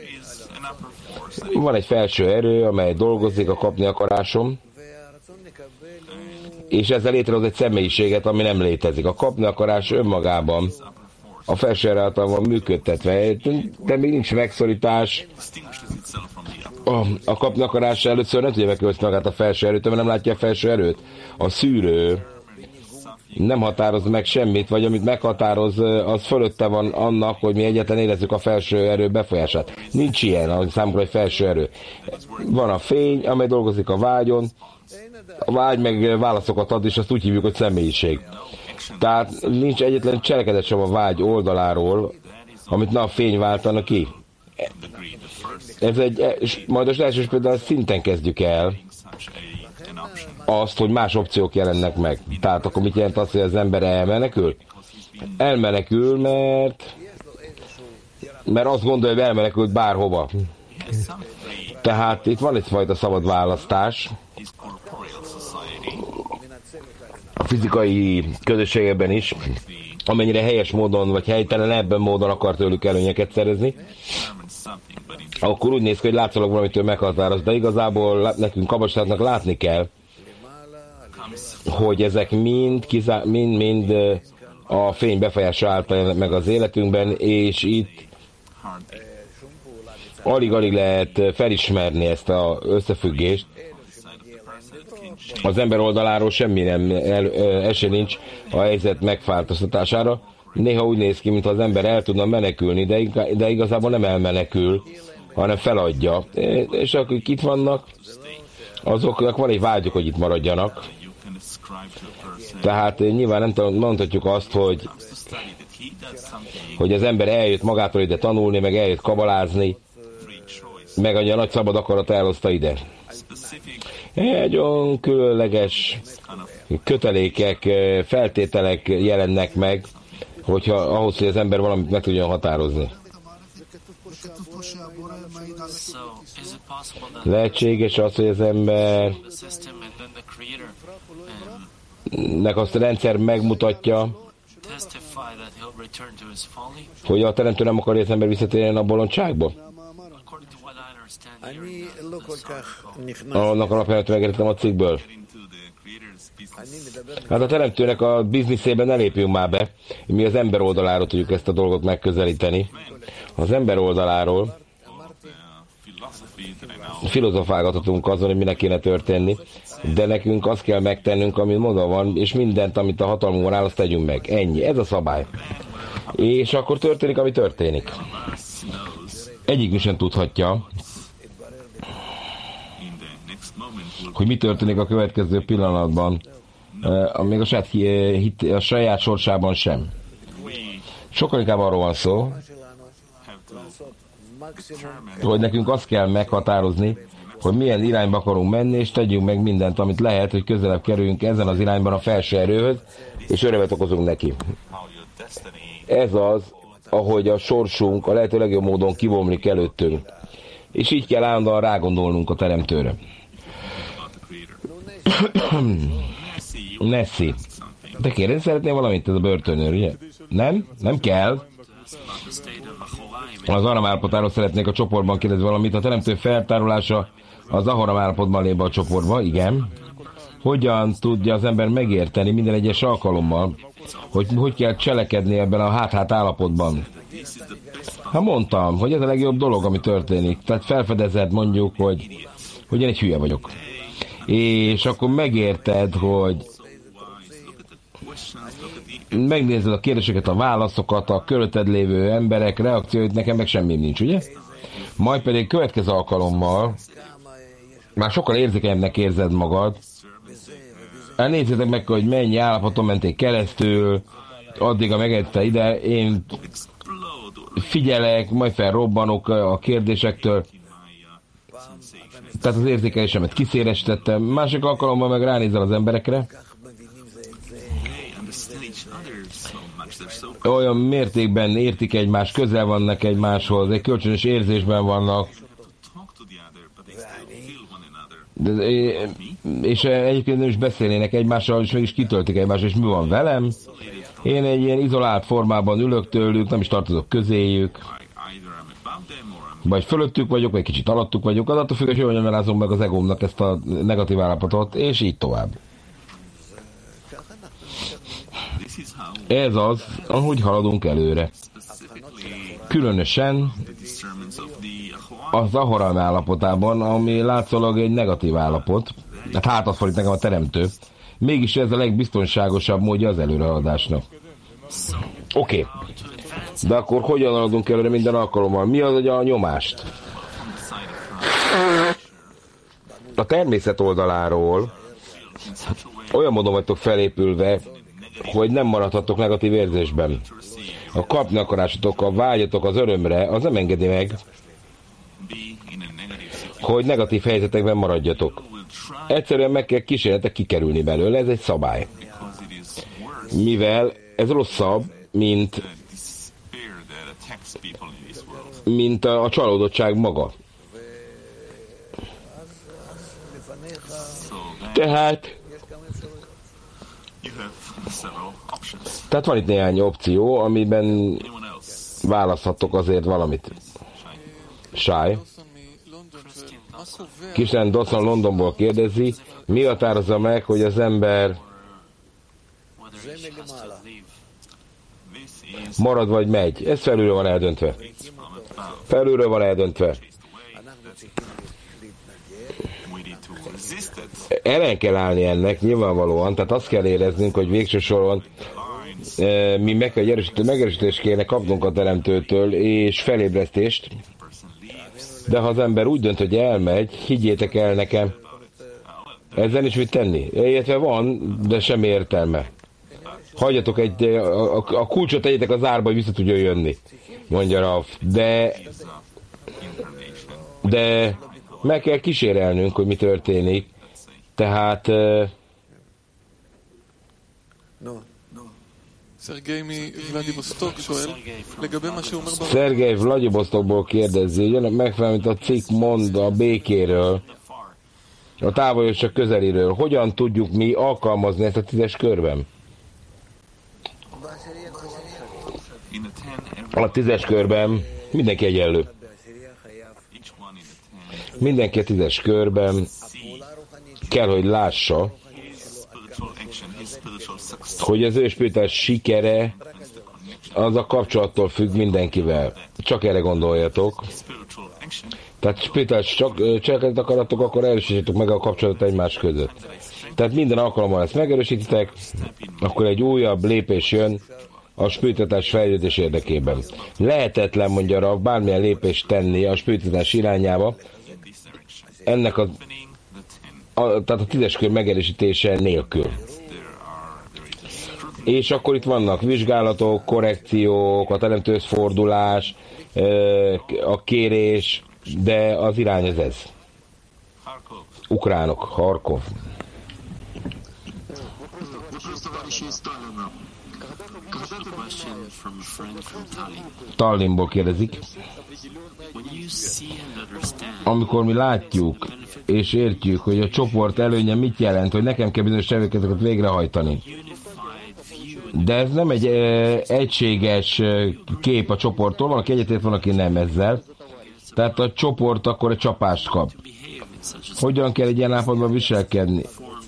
Van egy felső erő, amely dolgozik a kapni akarásom, és ezzel létrehoz egy személyiséget, ami nem létezik. A kapni akarás önmagában a felső erő által van működtetve, de még nincs megszorítás. A kapni akarás először nem tudja megkülönböztetni magát a felső erőtől, mert nem látja a felső erőt. A szűrő nem határoz meg semmit, vagy amit meghatároz, az fölötte van annak, hogy mi egyáltalán érezzük a felső erő befolyását. Nincs ilyen, ahogy számunkra egy felső erő. Van a fény, amely dolgozik a vágyon, a vágy meg válaszokat ad, és azt úgy hívjuk, hogy személyiség. Tehát nincs egyetlen cselekedet sem a vágy oldaláról, amit ne a fény váltana ki. Ez majd az első például szinten kezdjük el azt, hogy más opciók jelennek meg. Tehát akkor mit jelent az, hogy az ember elmenekül? Elmenekül, mert azt gondolja, hogy elmenekült bárhova. Tehát itt van egyfajta szabad választás. A fizikai közösségekben is, amennyire helyes módon, vagy helytelen ebben módon akar tőlük előnyeket szerezni, akkor úgy néz ki, hogy látszólag valamitől meghatároz, de igazából nekünk kabasságnak látni kell, hogy ezek mind a fény befolyása által meg az életünkben, és itt alig-alig lehet felismerni ezt az összefüggést. Az ember oldaláról semmi nem esély nincs a helyzet megváltoztatására. Néha úgy néz ki, mintha az ember el tudna menekülni, de igazából nem elmenekül, hanem feladja. És akik itt vannak, azoknak van egy vágyuk, hogy itt maradjanak. Tehát nyilván nem mondhatjuk azt, hogy az ember eljött magától ide tanulni, meg eljött kabalázni, meg a nagy szabad akarat elhozta ide. Egy olyan különleges kötelékek, feltételek jelennek meg, hogyha ahhoz, hogy az ember valamit meg tudjon határozni. Lehetséges az, hogy az embernek azt a rendszer megmutatja, hogy a teremtő nem akarja, hogy az ember visszatérjen a bolondságba. Annak alapján megértem a cikkből. Hát a teremtőnek a bizniszében ne lépjünk már be. Mi az ember oldaláról tudjuk ezt a dolgot megközelíteni. Az ember oldaláról filozofálgathatunk azon, hogy minek kéne történni, de nekünk azt kell megtennünk, amit mondva van, és mindent, amit a hatalmunkban áll, azt tegyünk meg. Ennyi. Ez a szabály. És akkor történik, ami történik. Egyikünk sem tudhatja, hogy mi történik a következő pillanatban, még a saját sorsában sem. Sokkal inkább arról van szó, hogy nekünk azt kell meghatározni, hogy milyen irányba akarunk menni, és tegyünk meg mindent, amit lehet, hogy közelebb kerüljünk ezen az irányban a felső erőhöz, és örömet okozunk neki. Ez az, ahogy a sorsunk a lehető legjobb módon kivomlik előttünk. És így kell állandóan rágondolnunk a teremtőre. Nessie. De kérdezni szeretnél valamit, ez a börtönőr, ugye? Nem? Nem kell. Az Aram állapotáról szeretnék a csoportban kérdezni valamit. A teremtő feltárolása az Aram állapotban lép be a csoportba, igen. Hogyan tudja az ember megérteni minden egyes alkalommal, hogy kell cselekedni ebben a hát-hát állapotban? Hát mondtam, hogy ez a legjobb dolog, ami történik. Tehát felfedezed mondjuk, hogy én egy hülye vagyok. És akkor megérted, hogy megnézed a kérdéseket, a válaszokat, a körülötted lévő emberek reakcióit, nekem meg semmi nincs, ugye? Majd pedig következő alkalommal már sokkal érzékenyebbnek érzed magad. Nézzétek meg, hogy mennyi állapoton menték keresztül, addig, megedte ide, én figyelek, majd felrobbanok a kérdésektől. Tehát az érzékelésemet kiszélesítettem. Másik alkalommal meg ránézel az emberekre. Olyan mértékben értik egymást, közel vannak egymáshoz, egy kölcsönös érzésben vannak. És egyébként nem is beszélnének egymással, és mégis kitöltik egymást, és mi van velem? Én egy ilyen izolált formában ülök tőlük, nem is tartozok közéjük. Vagy fölöttük vagyok, vagy kicsit alattuk vagyok, az attól függ, hogy hogyan alázom meg az egómnak ezt a negatív állapotot, és így tovább. Ez az, ahogy haladunk előre. Különösen az Aharon állapotában, ami látszólag egy negatív állapot, hát hátat fordít nekem a teremtő, mégis ez a legbiztonságosabb módja az előrehaladásnak. Oké. De akkor hogyan haladunk előre minden alkalommal? Mi az, hogy a nyomást? A természet oldaláról olyan módon vagytok felépülve, hogy nem maradhattok negatív érzésben. A kapni akarásotok, a vágyatok az örömre, az nem engedi meg, hogy negatív helyzetekben maradjatok. Egyszerűen meg kell kísérletek kikerülni belőle, ez egy szabály. Mivel ez rosszabb, mint a csalódottság maga. Tehát van itt néhány opció, amiben választhatok azért valamit. Shai. Christian Dawson Londonból kérdezi, mi határozza meg, hogy az ember marad vagy megy. Ez felülről van eldöntve. Felülről van eldöntve. Ellen kell állni ennek nyilvánvalóan, tehát azt kell éreznünk, hogy végső soron mi megerősítést kéne kapnunk a teremtőtől, és felébresztést, de ha az ember úgy dönt, hogy elmegy, higgyétek el nekem, Ezzel is mit tenni? Illetve van, de semmi értelme. Hagyjatok a kulcsot tegyetek az árba, hogy vissza tudjon jönni, mondja Raf. De meg kell kísérelnünk, hogy mi történik. Tehát... Szergej Vladivostokból kérdezi, hogy megfelelően, mint a cikk mond a békéről, a távol és a közeliről. Hogyan tudjuk mi alkalmazni ezt a 10-es körben? A 10-es körben mindenki egyenlő. Mindenki a 10-es körben kell, hogy lássa, hogy az ő spirituális sikere az a kapcsolattól függ mindenkivel. Csak erre gondoljatok. Tehát spirituális cselekedet akaratok, akkor erősítsétek meg a kapcsolatot egymás között. Tehát minden alkalommal ezt megerősítitek, akkor egy újabb lépés jön a spirituális fejlődés érdekében. Lehetetlen, mondja Rav, bármilyen lépést tenni a spirituális irányába, ennek tehát a 10-es kör megerősítése nélkül. És akkor itt vannak vizsgálatok, korrekciók, a teremtőhöz fordulás, a kérés, de az irány az ez. Ukránok, Harkov. Tallinnból kérdezik. Amikor mi látjuk és értjük, hogy a csoport előnye mit jelent, hogy nekem kell bizonyos tevékenységeket végrehajtani. De ez nem egy egységes kép a csoporttól, valaki egyetért, van, aki nem ezzel. Tehát a csoport akkor egy csapást kap. Hogyan kell egy ilyen állapotban viselkedni?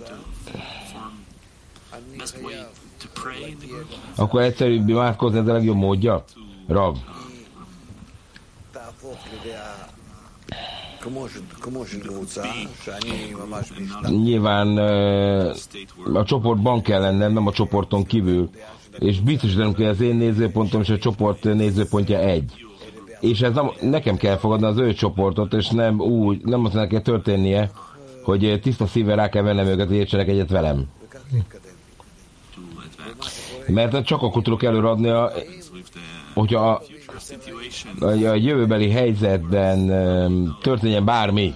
Akkor egyszerűbb imádkozni, ez a legjobb módja? Rav. Nyilván a csoportban kell lennem, nem a csoporton kívül. És biztosítanom, hogy az én nézőpontom és a csoport nézőpontja egy. És ez nekem kell fogadni az ő csoportot, és nem azt kell történnie, hogy tiszta szívvel rá kell vennem őket, hogy értsenek egyet velem. Mert csak akkor tudok előadni, hogyha a jövőbeli helyzetben történjen bármi,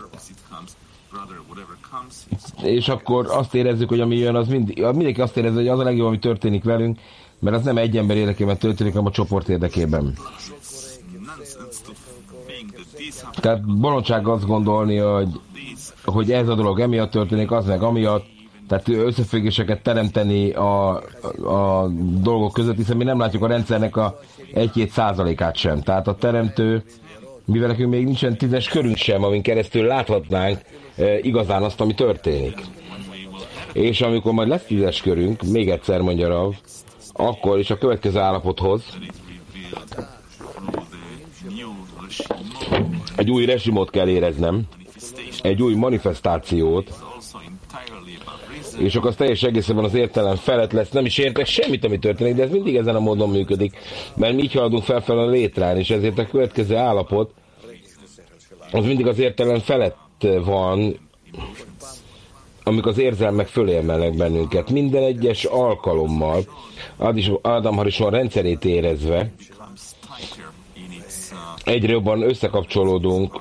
és akkor azt érezzük, hogy ami jön, az mindenki azt érezi, hogy az a legjobb, ami történik velünk, mert az nem egy ember érdekében történik, hanem a csoport érdekében. Tehát bolondság azt gondolni, hogy ez a dolog emiatt történik, az meg amiatt, tehát összefüggéseket teremteni a dolgok között, hiszen mi nem látjuk a rendszernek a 1-2%-át sem. Tehát a teremtő, mivel nekünk még nincsen 10-es körünk sem, amin keresztül láthatnánk igazán azt, ami történik. És amikor majd lesz 10-es körünk, még egyszer mondja Rav, akkor is a következő állapothoz egy új rezsimot kell éreznem, egy új manifestációt, és akkor az teljes egészében az értelem felett lesz, nem is értek semmit, ami történik, de ez mindig ezen a módon működik, mert mi így haladunk felfelé a létrán, és ezért a következő állapot az mindig az értelem felett van, amikor az érzelmek fölémelnek bennünket. Minden egyes alkalommal, Ádám Harison rendszerét érezve, egyre jobban összekapcsolódunk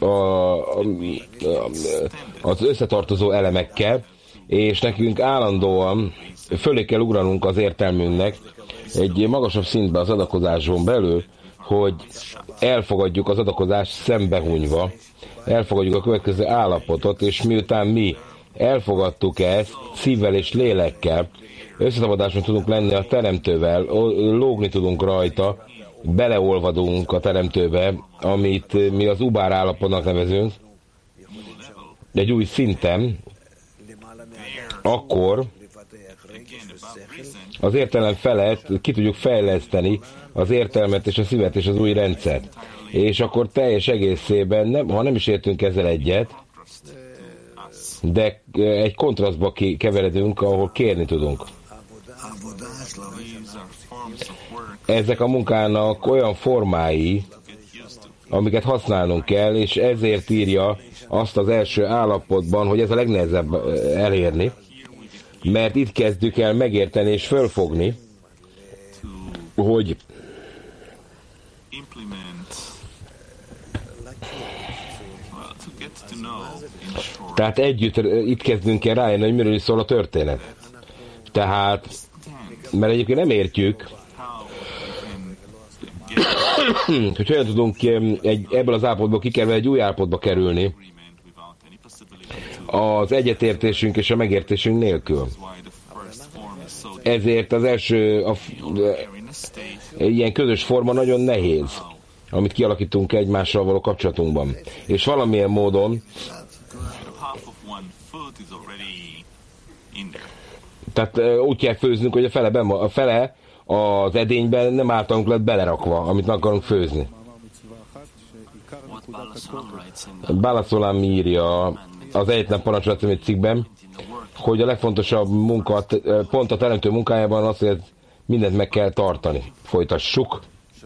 az összetartozó elemekkel, és nekünk állandóan fölé kell ugranunk az értelmünknek egy magasabb szintbe az adakozáson belül, hogy elfogadjuk az adakozást szembehunyva, elfogadjuk a következő állapotot, és miután mi elfogadtuk ezt szívvel és lélekkel, összetapadáson tudunk lenni a teremtővel, lógni tudunk rajta, beleolvadunk a teremtőbe, amit mi az ubár állapotnak nevezünk, egy új szinten, akkor az értelem felett ki tudjuk fejleszteni az értelmet és a szívet és az új rendszert. És akkor teljes egészében, ha nem is értünk ezzel egyet, de egy kontrasztba keveredünk, ahol kérni tudunk. Ezek a munkának olyan formái, amiket használnunk kell, és ezért írja azt az első állapotban, hogy ez a legnehezebb elérni, mert itt kezdjük el megérteni és fölfogni, hogy tehát együtt itt kezdünk el rájönni, hogy miről is szól a történet. Tehát, mert egyébként nem értjük, hogy hogyan tudunk ebből az állapotból kikerülni, egy új állapotba kerülni az egyetértésünk és a megértésünk nélkül. Ezért az első ilyen közös forma nagyon nehéz, amit kialakítunk egymással való kapcsolatunkban. És valamilyen módon tehát úgy kell főznünk, hogy a fele az edényben nem általunk lett belerakva, amit meg akarunk főzni. Bálaszolám írja az Egyetlen Parancsolat című cikkben, hogy a legfontosabb pont a teremtő munkájában az, hogy mindent meg kell tartani. Folytassuk.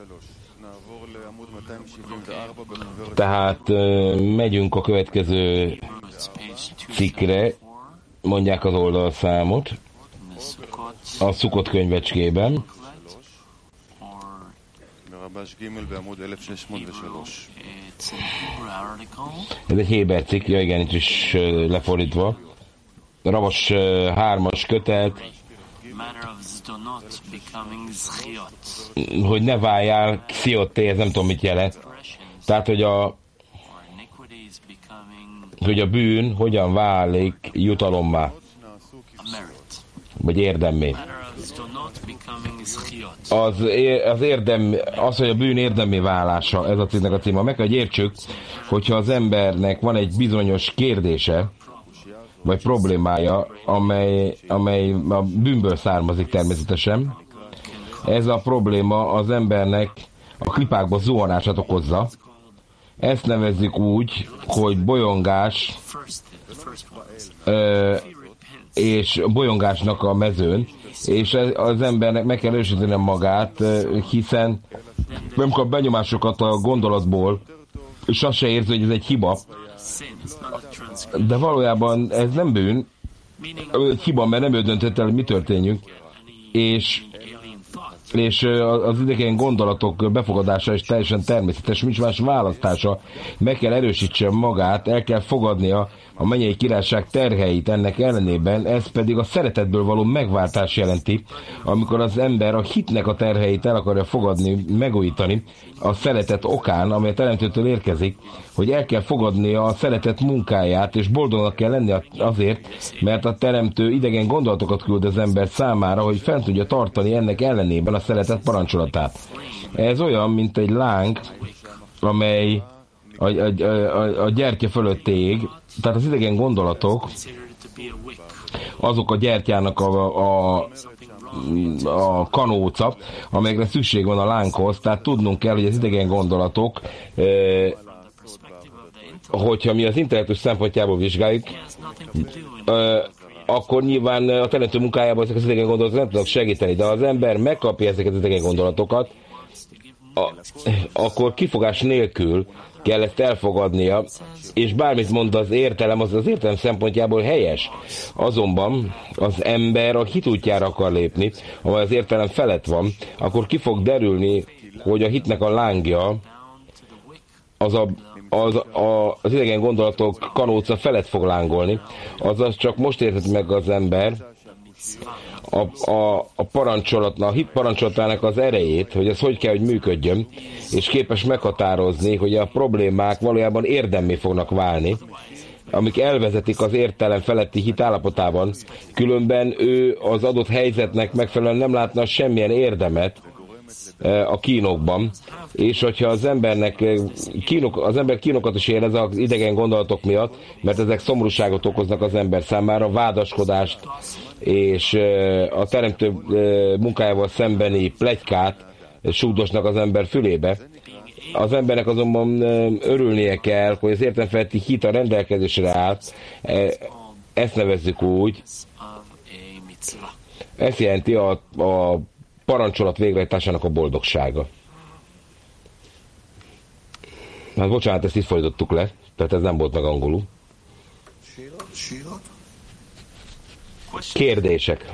Tehát megyünk a következő cikkre, mondják az oldalszámot, a Szukot könyvecskében. Ez egy Héber cikk, ja igen, itt is lefordítva. Ravas 3-as kötet, hogy ne váljál Xiotté, ez nem tudom mit jelent. Tehát, hogy a bűn hogyan válik jutalommá, vagy érdemmé. Az, hogy a bűn érdemé válása, ez a cikknek a címe. Meg kell, hogy értsük, hogyha az embernek van egy bizonyos kérdése, vagy problémája, amely a bűnből származik természetesen, ez a probléma az embernek a klipákba zuhanását okozza. Ezt nevezzük úgy, hogy bolyongás és bolyongásnak a mezőn, és az embernek meg kell erősíteni magát, hiszen nem kap benyomásokat a gondolatból, és azt se érzi, hogy ez egy hiba, de valójában ez nem bűn, hiba, mert nem ő döntött el, hogy mi történjünk, és az idegen gondolatok befogadása is teljesen természetes, nincs más választása, meg kell erősítse magát, el kell fogadnia a mennyei királyság terheit ennek ellenében, ez pedig a szeretetből való megváltás jelenti, amikor az ember a hitnek a terheit el akarja fogadni, megújítani a szeretet okán, amely a teremtőtől érkezik, hogy el kell fogadnia a szeretet munkáját, és boldognak kell lenni azért, mert a teremtő idegen gondolatokat küld az ember számára, hogy fent tudja tartani ennek ellenében a szeretet parancsolatát. Ez olyan, mint egy láng, amely a gyertya fölött ég, tehát az idegen gondolatok, azok a gyertyának a kanóca, amelyekre szükség van a lánghoz, tehát tudnunk kell, hogy az idegen gondolatok, hogyha mi az intellektus szempontjából vizsgáljuk, akkor nyilván a teremtő munkájában ezek az idegen gondolatok nem tudnak segíteni, de ha az ember megkapja ezeket az idegen gondolatokat, akkor kifogás nélkül kell ezt elfogadnia, és bármit mond az értelem, az értelem szempontjából helyes. Azonban az ember a hit útjára akar lépni, amely az értelem felett akkor ki fog derülni, hogy a hitnek a lángja az idegen gondolatok kanóca felett fog lángolni. Azaz csak most értett meg az ember a hit parancsolatának az erejét, hogy ez hogy kell, hogy működjön, és képes meghatározni, hogy a problémák valójában érdemmé fognak válni, amik elvezetik az értelem feletti hit állapotában, különben ő az adott helyzetnek megfelelően nem látna semmilyen érdemet a kínokban, és hogyha az ember kínokat is érez az idegen gondolatok miatt, mert ezek szomorúságot okoznak az ember számára, vádaskodást és a teremtő munkájával szembeni pletykát súgdosnak az ember fülébe. Az embernek azonban örülnie kell, hogy az értelemfeletti hit a rendelkezésre áll, ezt nevezzük úgy, ezt jelenti a parancsolat végrehajtásának a boldogsága. Hát bocsánat, ezt itt fordítottuk le, tehát ez nem volt meg angolul. Kérdések.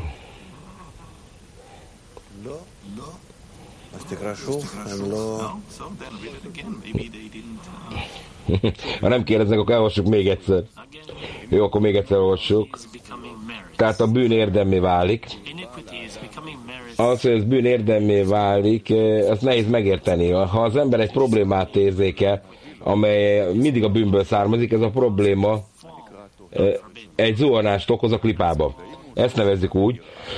Ha nem kérdeznek, akkor elolvassuk még egyszer. Jó, akkor még egyszer olvassuk. Tehát a bűn érdemmé válik. Az, hogy ez bűn érdemmé válik, azt nehéz megérteni. Ha az ember egy problémát érzékel, amely mindig a bűnből származik, ez a probléma egy zuhanást okoz a klipába. Ezt nevezzük úgy,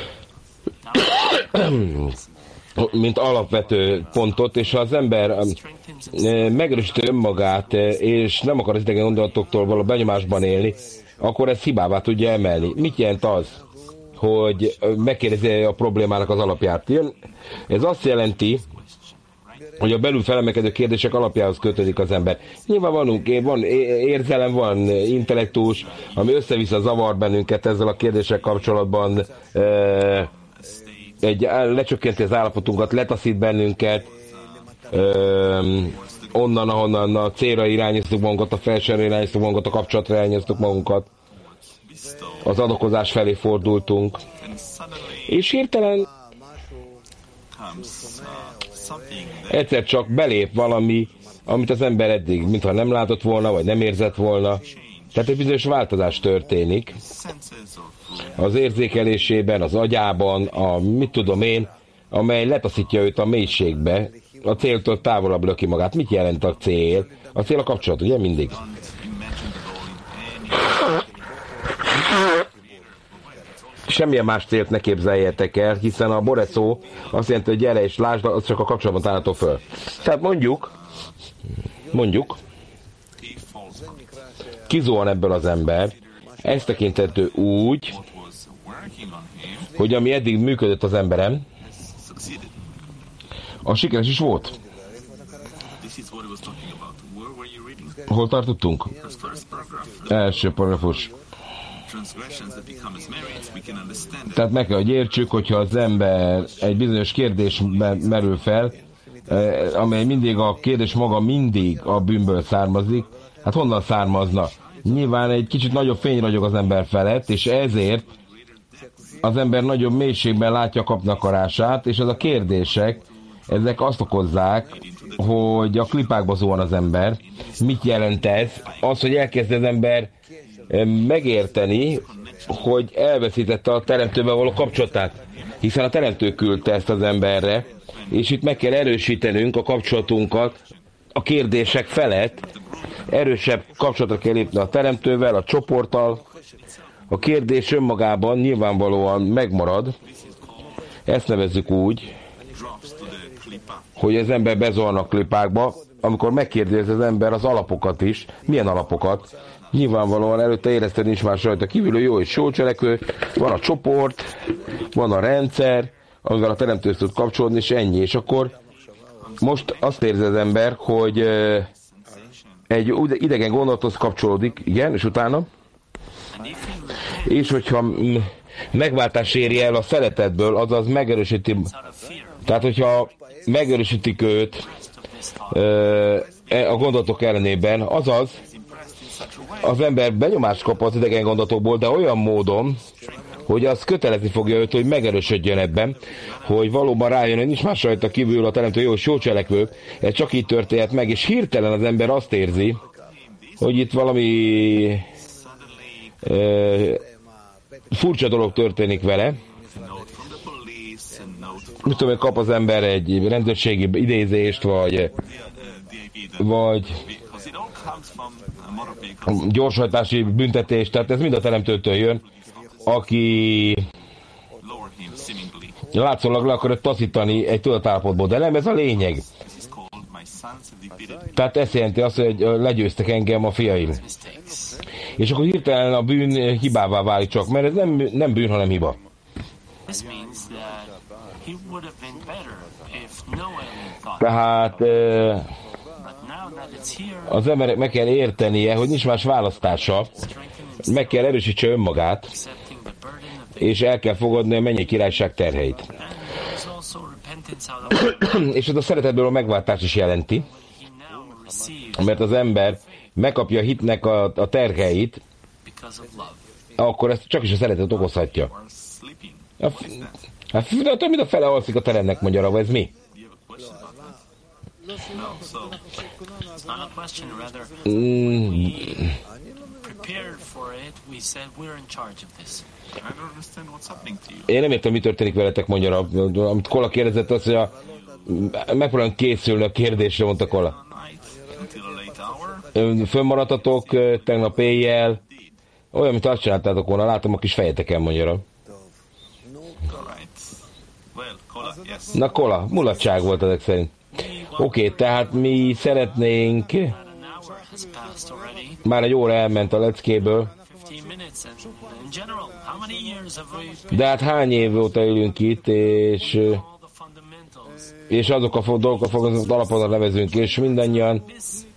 mint alapvető pontot, és ha az ember megerősíti önmagát, és nem akar az idegen gondolatoktól való benyomásban élni, akkor ez hibává tudja emelni. Mit jelent az, hogy megkérdezi a problémának az alapját? Ez azt jelenti, hogy a belül felemelkedő kérdések alapjához kötődik az ember. Nyilván van érzelem, van intellektus, ami össze-vissza zavar bennünket ezzel a kérdéssel kapcsolatban, lecsökkenti az állapotunkat, letaszít bennünket, onnan, ahonnan a célra irányoztuk magunkat, a felsőre irányoztuk magunkat, a kapcsolatra irányoztuk magunkat, az adakozás felé fordultunk, és hirtelen egyszer csak belép valami, amit az ember eddig mintha nem látott volna, vagy nem érzett volna. Tehát egy bizonyos változás történik az érzékelésében, az agyában, mit tudom én, amely letaszítja őt a mélységbe, a céltól távolabb löki magát. Mit jelent a cél? A cél a kapcsolat, ugye mindig? Semmilyen más célt ne képzeljetek el, hiszen a boreszó azt jelenti, hogy gyere és lásd, az csak a kapcsolatban található föl. Tehát mondjuk, kizuhan ebből az ember, ezt tekintető úgy, hogy ami eddig működött az emberem, a sikeres is volt. Hol tartottunk? Első paragrafus. Tehát meg kell, hogy értsük, hogyha az ember egy bizonyos kérdés merül fel, amely mindig a kérdés maga mindig a bűnből származik, hát honnan származna? Nyilván egy kicsit nagyobb fény ragyog az ember felett, és ezért az ember nagyobb mélységben látja a kapni akarását, és ez a kérdések, ezek azt okozzák, hogy a klipákba zuhan az ember. Mit jelent ez? Az, hogy elkezd az ember megérteni, hogy elveszítette a teremtővel való kapcsolatát, hiszen a teremtő küldte ezt az emberre, és itt meg kell erősítenünk a kapcsolatunkat a kérdések felett, erősebb kapcsolatra kell lépni a teremtővel, a csoporttal. A kérdés önmagában nyilvánvalóan megmarad, ezt nevezzük úgy, hogy az ember bezuhan a klipákba, amikor megkérdezi az ember az alapokat is. Milyen alapokat? Nyilvánvalóan előtte érezted nincs más rajta kívül, jó és jó cselekvő, van a csoport, van a rendszer, amivel a teremtőhöz tud kapcsolódni, és ennyi. És akkor most azt érzi az ember, hogy egy idegen gondolathoz kapcsolódik, igen, és utána, és hogyha megváltás éri el a szeretetből, azaz megerősíti, tehát hogyha megerősítik őt a gondolatok ellenében, azaz az ember benyomást kap az idegen gondolatokból, de olyan módon, hogy az kötelezni fogja őt, hogy megerősödjön ebben, hogy valóban rájön, hogy nincs más rajta kívül a teremtő jó és jó cselekvő, ez csak így történhet meg, és hirtelen az ember azt érzi, hogy itt valami furcsa dolog történik vele. Mit tudom, hogy kap az ember egy rendőrségi idézést, vagy gyorshajtási büntetést, tehát ez mind a teremtőtől jön, aki látszólag le akarod taszítani egy tudatállapotból, de nem ez a lényeg. Tehát ez jelenti azt, hogy legyőztek engem a fiaim. És akkor hirtelen a bűn hibává válik csak, mert ez nem bűn, hanem hiba. Tehát az emberek meg kell értenie, hogy nincs más választása, meg kell erősítse önmagát, és el kell fogadni a mennyei királyság terheit. És ez a szeretetből a megváltást is jelenti, mert az ember megkapja a hitnek a terheit, akkor ezt csak is a szeretet okozhatja. Hát több mint a fele alszik a teremnek, magyarul, ez mi? Én nem értem, mi történik veletek, mondja, amit Kola kérdezett, az, hogy megpróbálom készülni a kérdésre, mondta Kola. Fönnmaradtatok tegnap éjjel, olyan, mint azt csináltátok volna, látom a kis fejeteken, mondja. Na Kola, mulatság volt ezek szerint. Oké, tehát mi szeretnénk... Már egy óra elment a leckéből. De hát hány év óta ülünk itt, és azok a dolgok, az alapokat nevezünk, és mindannyian.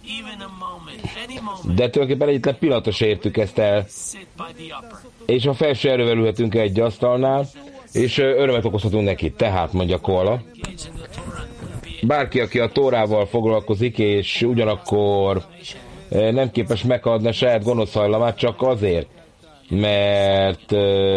De tulajdonképpen egyetlen pillanatra se értük ezt el. És a felső erővel ülhetünk egy asztalnál, és örömet okozhatunk neki. Tehát, mondja Koala, bárki, aki a Tórával foglalkozik, és ugyanakkor nem képes megadni a saját gonosz hajlamát, csak azért, mert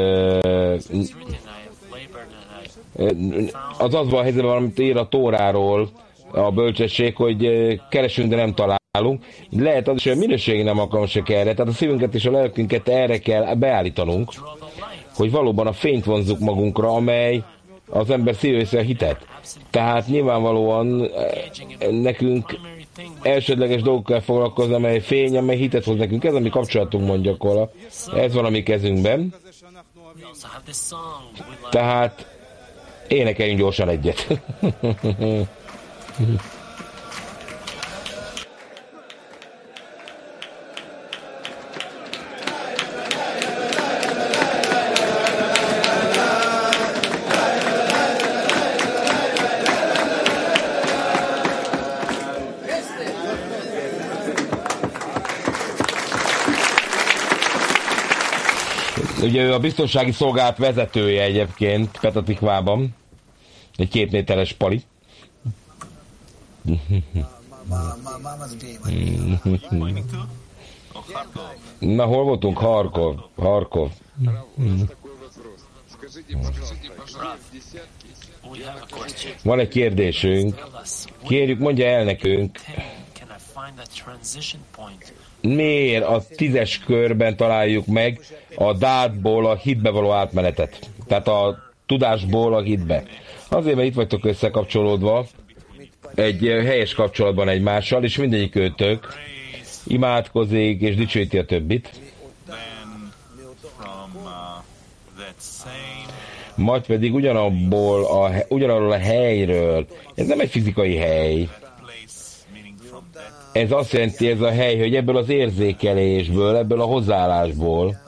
az van a helyzetben, amit ír a Tóráról a bölcsesség, hogy keresünk, de nem találunk. Lehet az is, hogy a minőségi nem alkalmasak erre, tehát a szívünket és a lelkünket erre kell beállítanunk, hogy valóban a fényt vonzzuk magunkra, amely az ember szívészi a hitet. Tehát nyilvánvalóan nekünk elsődleges dolgokkal foglalkozni, amely fény, amely hitet hoz nekünk. Ez a mi kapcsolatunk, mondja Kola. Ez van a mi kezünkben. Tehát énekeljünk gyorsan egyet. Ugye ő a biztonsági szolgálat vezetője egyébként Petatikvában. Egy 2 méteres pali. Na, hol voltunk? Harkov. Van egy kérdésünk. Kérjük, mondja el nekünk. Miért a 10-es körben találjuk meg a dátból a hitbe való átmenetet? Tehát a tudásból a hitbe. Azért, mert itt vagytok összekapcsolódva, egy helyes kapcsolatban egymással, és mindegyik őtök imádkozik és dicsőíti a többit. Majd pedig ugyanarról a helyről, ez nem egy fizikai hely, ez azt jelenti, ez a hely, hogy ebből az érzékelésből, ebből a hozzáállásból,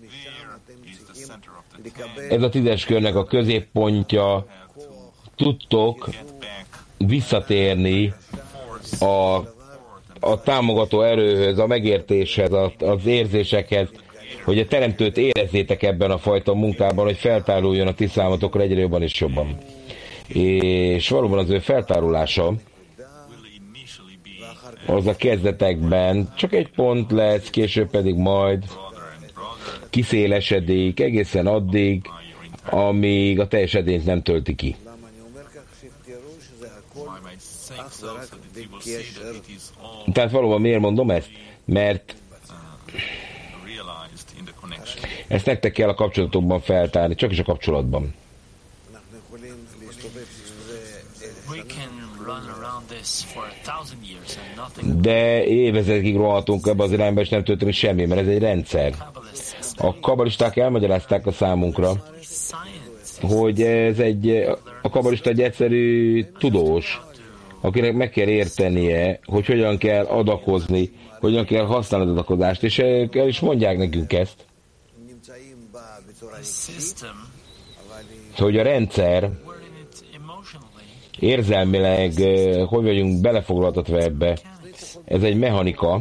ez a 10-es körnek a középpontja, tudtok visszatérni a támogató erőhöz, a megértéshez, az érzésekhez, hogy a teremtőt érezzétek ebben a fajta munkában, hogy feltáruljon a ti számotokra egyre jobban és jobban. És valóban az ő feltárulása az a kezdetekben csak egy pont lesz, később pedig majd kiszélesedik egészen addig, amíg a teljes edényt nem tölti ki. Tehát valóban miért mondom ezt? Mert ezt nektek kell a kapcsolatokban feltárni, csak is a kapcsolatban. De évezredekig rohantunk ebbe az irányba, és nem történik semmi, mert ez egy rendszer. A kabalisták elmagyarázták a számunkra, hogy a kabalista egy egyszerű tudós, akinek meg kell értenie, hogy hogyan kell adakozni, hogyan kell használni az adakozást, és el is mondják nekünk ezt, hogy a rendszer érzelmileg, hogy vagyunk belefoglaltatva ebbe, ez egy mechanika,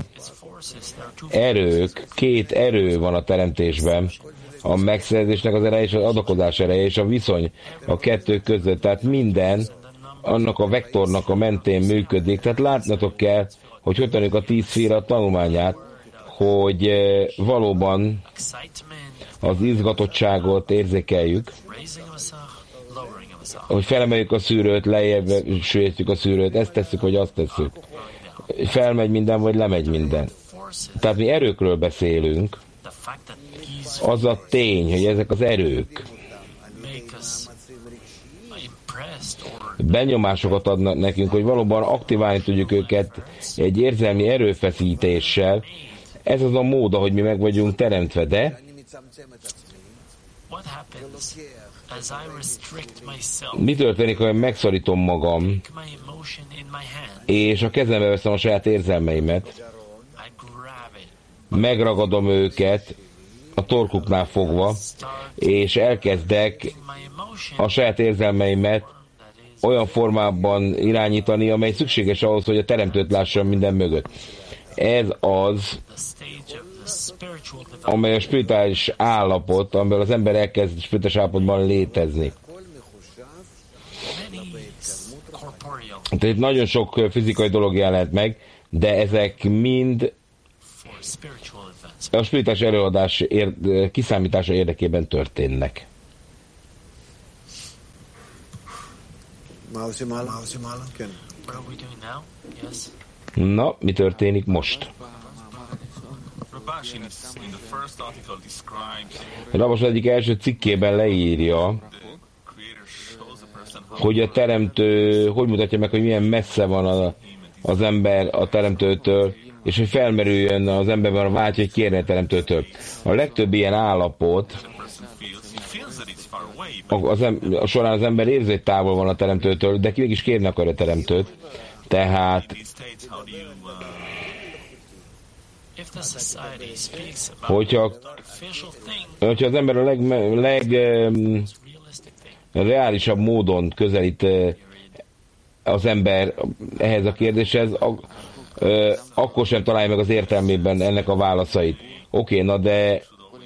erők, 2 erő van a teremtésben, a megszerzésnek az ereje és az adakozás ereje, és a viszony a 2 között, tehát minden annak a vektornak a mentén működik, tehát látnatok kell, hogy tanuljuk a 10 szféra tanulmányát, hogy valóban az izgatottságot érzékeljük, hogy felemeljük a szűrőt, lejjebb süllyesztjük a szűrőt, ezt tesszük, vagy azt tesszük. Felmegy minden, vagy lemegy minden. Tehát mi erőkről beszélünk, az a tény, hogy ezek az erők benyomásokat adnak nekünk, hogy valóban aktiválni tudjuk őket egy érzelmi erőfeszítéssel. Ez az a mód, ahogy mi meg vagyunk teremtve, de mi történik, ha megszorítom magam, és a kezembe veszem a saját érzelmeimet, megragadom őket a torkuknál fogva, és elkezdek a saját érzelmeimet olyan formában irányítani, amely szükséges ahhoz, hogy a teremtőt lássam minden mögött. Ez az, amely a spirituális állapot, amivel az ember elkezd spirituális állapotban létezni. Tehát itt nagyon sok fizikai dolog jelent meg, de ezek mind a spirituális előadás kiszámítása érdekében történnek. Na, mi történik most? Rabos egyik első cikkében leírja, hogy a teremtő, hogy mutatja meg, hogy milyen messze van az ember a teremtőtől, és hogy felmerüljön az emberben a vágy, hogy kérne a teremtőtől. A legtöbb ilyen állapot során az ember érzi, hogy távol van a teremtőtől, de mégis kérni akar a teremtőt. Tehát hogyha az ember a legreálisabb módon közelít az ember ehhez a kérdéshez, akkor sem találja meg az értelmében ennek a válaszait. Oké, na de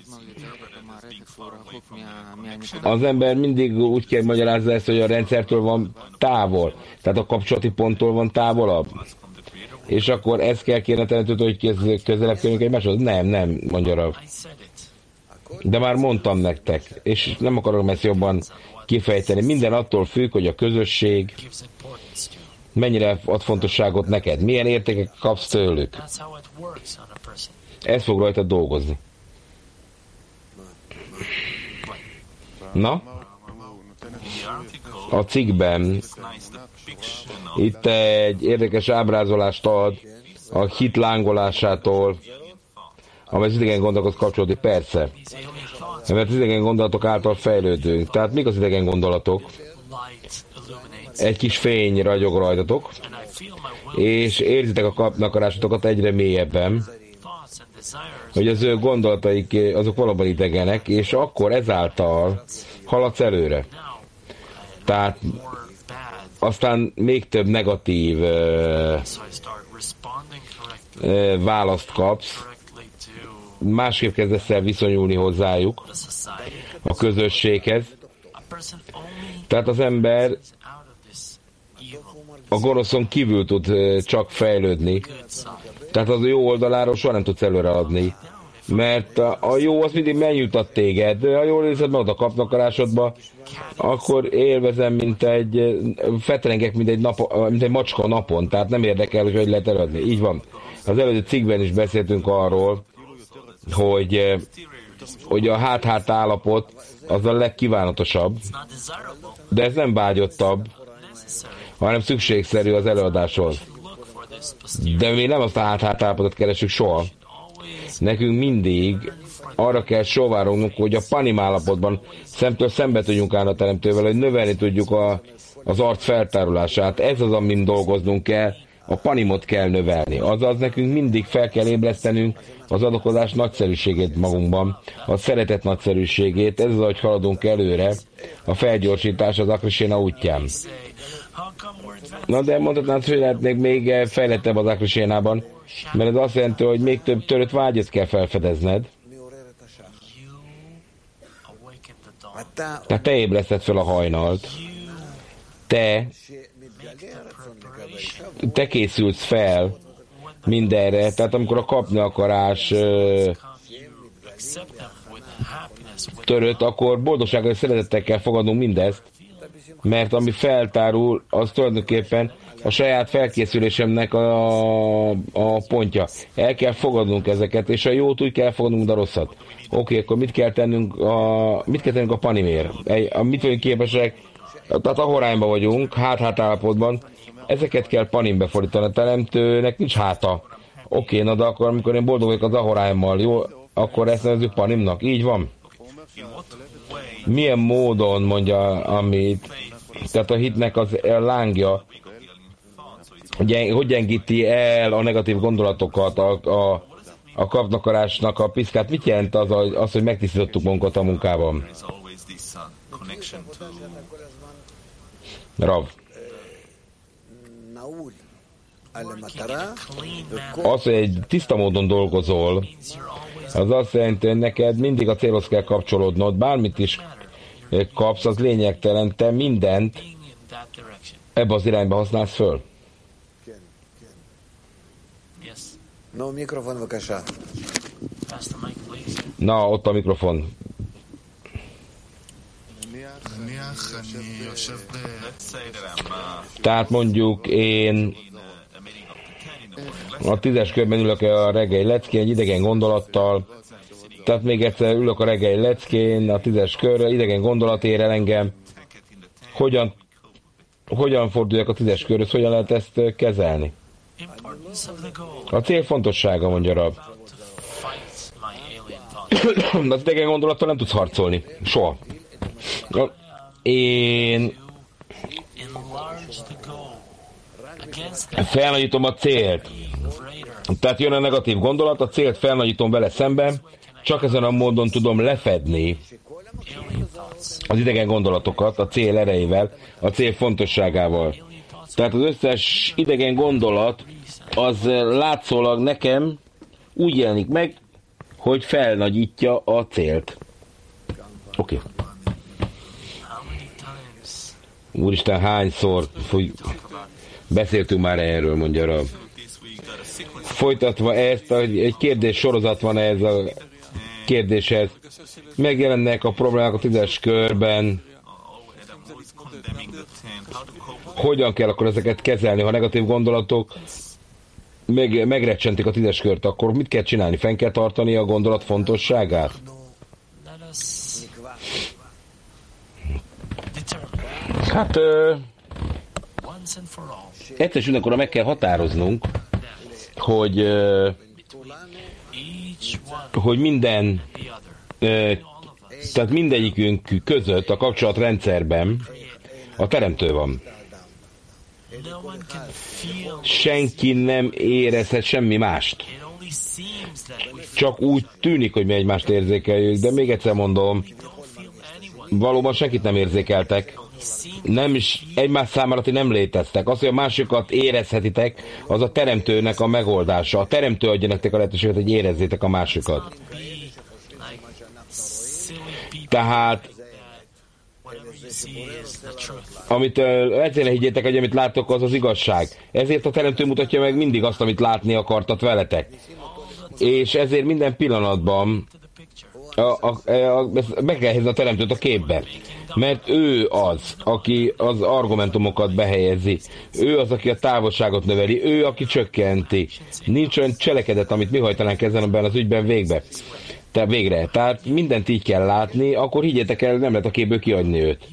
az ember mindig úgy kell magyarázza ezt, hogy a rendszertől van távol. Tehát a kapcsolati ponttól van távolabb. És akkor ezt kell kérni a teremtőtől, hogy közelebb kerülünk egymáshoz? Nem, mondja Rav. De már mondtam nektek, és nem akarom ezt jobban kifejteni. Minden attól függ, hogy a közösség mennyire ad fontosságot neked. Milyen értékek kapsz tőlük. Ez fog rajta dolgozni. Na? A cikkben itt egy érdekes ábrázolást ad a hit lángolásától, amely az idegen gondolathoz kapcsolódik, persze. Mert az idegen gondolatok által fejlődünk. Tehát mik az idegen gondolatok? Egy kis fény ragyog rajtatok, és érzitek a kapnakarásotokat egyre mélyebben, hogy az ő gondolataik azok valóban idegenek, és akkor ezáltal haladsz előre. Tehát aztán még több negatív választ kapsz, másképp kezdesz el viszonyulni hozzájuk, a közösséghez. Tehát az ember a gonoszon kívül tud csak fejlődni. Tehát az a jó oldaláról soha nem tudsz előreadni. Mert a jó az mindig megjutat téged, de ha jól érzed meg a kapnakarásodba, akkor élvezem, fetrengek, mint egy macska a napon, tehát nem érdekel, hogy lehet eladni. Így van. Az előző cikkben is beszéltünk arról, hogy a hát állapot az a legkívánatosabb, de ez nem vágyottabb, hanem szükségszerű az előadáshoz. De mi nem azt a hát állapotot keresünk soha. Nekünk mindig arra kell sóvárognunk, hogy a panim állapotban szemtől szembe tudjunk állni a teremtővel, hogy növelni tudjuk az arc feltárulását. Ez az, amin dolgoznunk kell, a panimot kell növelni. Azaz nekünk mindig fel kell ébresztenünk az adakozás nagyszerűségét magunkban, a szeretet nagyszerűségét, ez az, hogy haladunk előre, a felgyorsítás az Akriséna útján. Na de mondhatnád, hogy lehetnék még fejlettebb az Akrisénában, mert ez azt jelenti, hogy még több törött vágyat kell felfedezned. Tehát te ébreszted fel a hajnalt, te készülsz fel mindenre. Tehát amikor a kapni akarás törött, akkor boldogsággal és szeretettel kell fogadnunk mindezt, mert ami feltárul, az tulajdonképpen a saját felkészülésemnek a pontja. El kell fogadnunk ezeket, és a jót úgy kell fogadnunk, de a rosszat. Oké, akkor mit kell tennünk a panimér? Mit vagyunk képesek? Tehát a horányban vagyunk, hát állapotban. Ezeket kell panimbe fordítani. A teremtőnek nincs háta. Oké, na de akkor, amikor én boldog vagyok az ahoráimmal, jó, akkor ezt nevezzük panimnak. Így van. Milyen módon mondja, amit, tehát a hitnek az lángja, hogy gyengíti el a negatív gondolatokat, a kapnakarásnak a piszkát. Mit jelent az, hogy megtisztítottuk magunkat a munkában? Rav. Az, hogy egy tiszta módon dolgozol, az azt jelenti, hogy neked mindig a célhoz kell kapcsolódnod, bármit is kapsz, az lényegtelen, te mindent ebbe az irányba használsz föl. No, mikrofon, vakasá. Na, ott a mikrofon. Tehát mondjuk én a 10-es körben ülök a reggeli leckén, egy idegen gondolattal, tehát még egyszer ülök a reggeli leckén, a 10-es körre, idegen gondolat ér el engem. Hogyan forduljak a 10-es körhöz, hogyan lehet ezt kezelni? A cél fontossága, mondja Rab. Az idegen gondolattal nem tudsz harcolni. Soha. Én felnagyítom a célt. Tehát jön a negatív gondolat, a célt felnagyítom vele szemben, csak ezen a módon tudom lefedni az idegen gondolatokat a cél erejével, a cél fontosságával. Tehát az összes idegen gondolat az látszólag nekem úgy jelenik meg, hogy felnagyítja a célt. Oké. Úristen, hányszor beszéltünk már erről, mondja Rab. Folytatva ezt, egy kérdés sorozat van ez a kérdéshez. Megjelennek a problémák a 10-es körben. Hogyan kell akkor ezeket kezelni, ha negatív gondolatok megrecsentik a 10-es kört, akkor mit kell csinálni? Fenn kell tartani a gondolat fontosságát? Hát egyszer és mindenkorra meg kell határoznunk, hogy minden, tehát mindegyikünk között a kapcsolatrendszerben a teremtő van. Senki nem érezhet semmi mást. Csak úgy tűnik, hogy mi egymást érzékeljük, de még egyszer mondom, valóban senkit nem érzékeltek. Nem is egymás számára ti nem léteztek. Az, hogy a másikat érezhetitek, az a teremtőnek a megoldása. A teremtő adja nektek a lehetőséget, hogy érezzétek a másikat. Tehát amit ezért higgyétek, hogy amit láttok, az az igazság. Ezért a teremtő mutatja meg mindig azt, amit látni akartat veletek. És ezért minden pillanatban meg kell helyezni a teremtőt a képbe. Mert ő az, aki az argumentumokat behelyezi. Ő az, aki a távolságot növeli. Ő, aki csökkenti. Nincs olyan cselekedet, amit mi hajtanánk ezen az ügyben végre. Tehát mindent így kell látni, akkor higgyétek el, nem lehet a képből kiadni őt.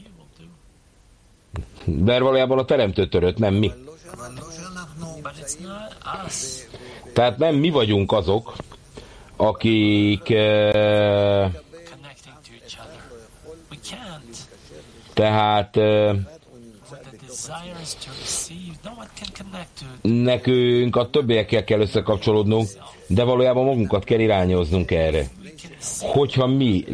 De valójában a teremtő törött, nem mi. Tehát nem mi vagyunk azok, akik tehát nekünk a többiekkel kell összekapcsolódnunk, de valójában magunkat kell irányoznunk erre. Hogyha mi,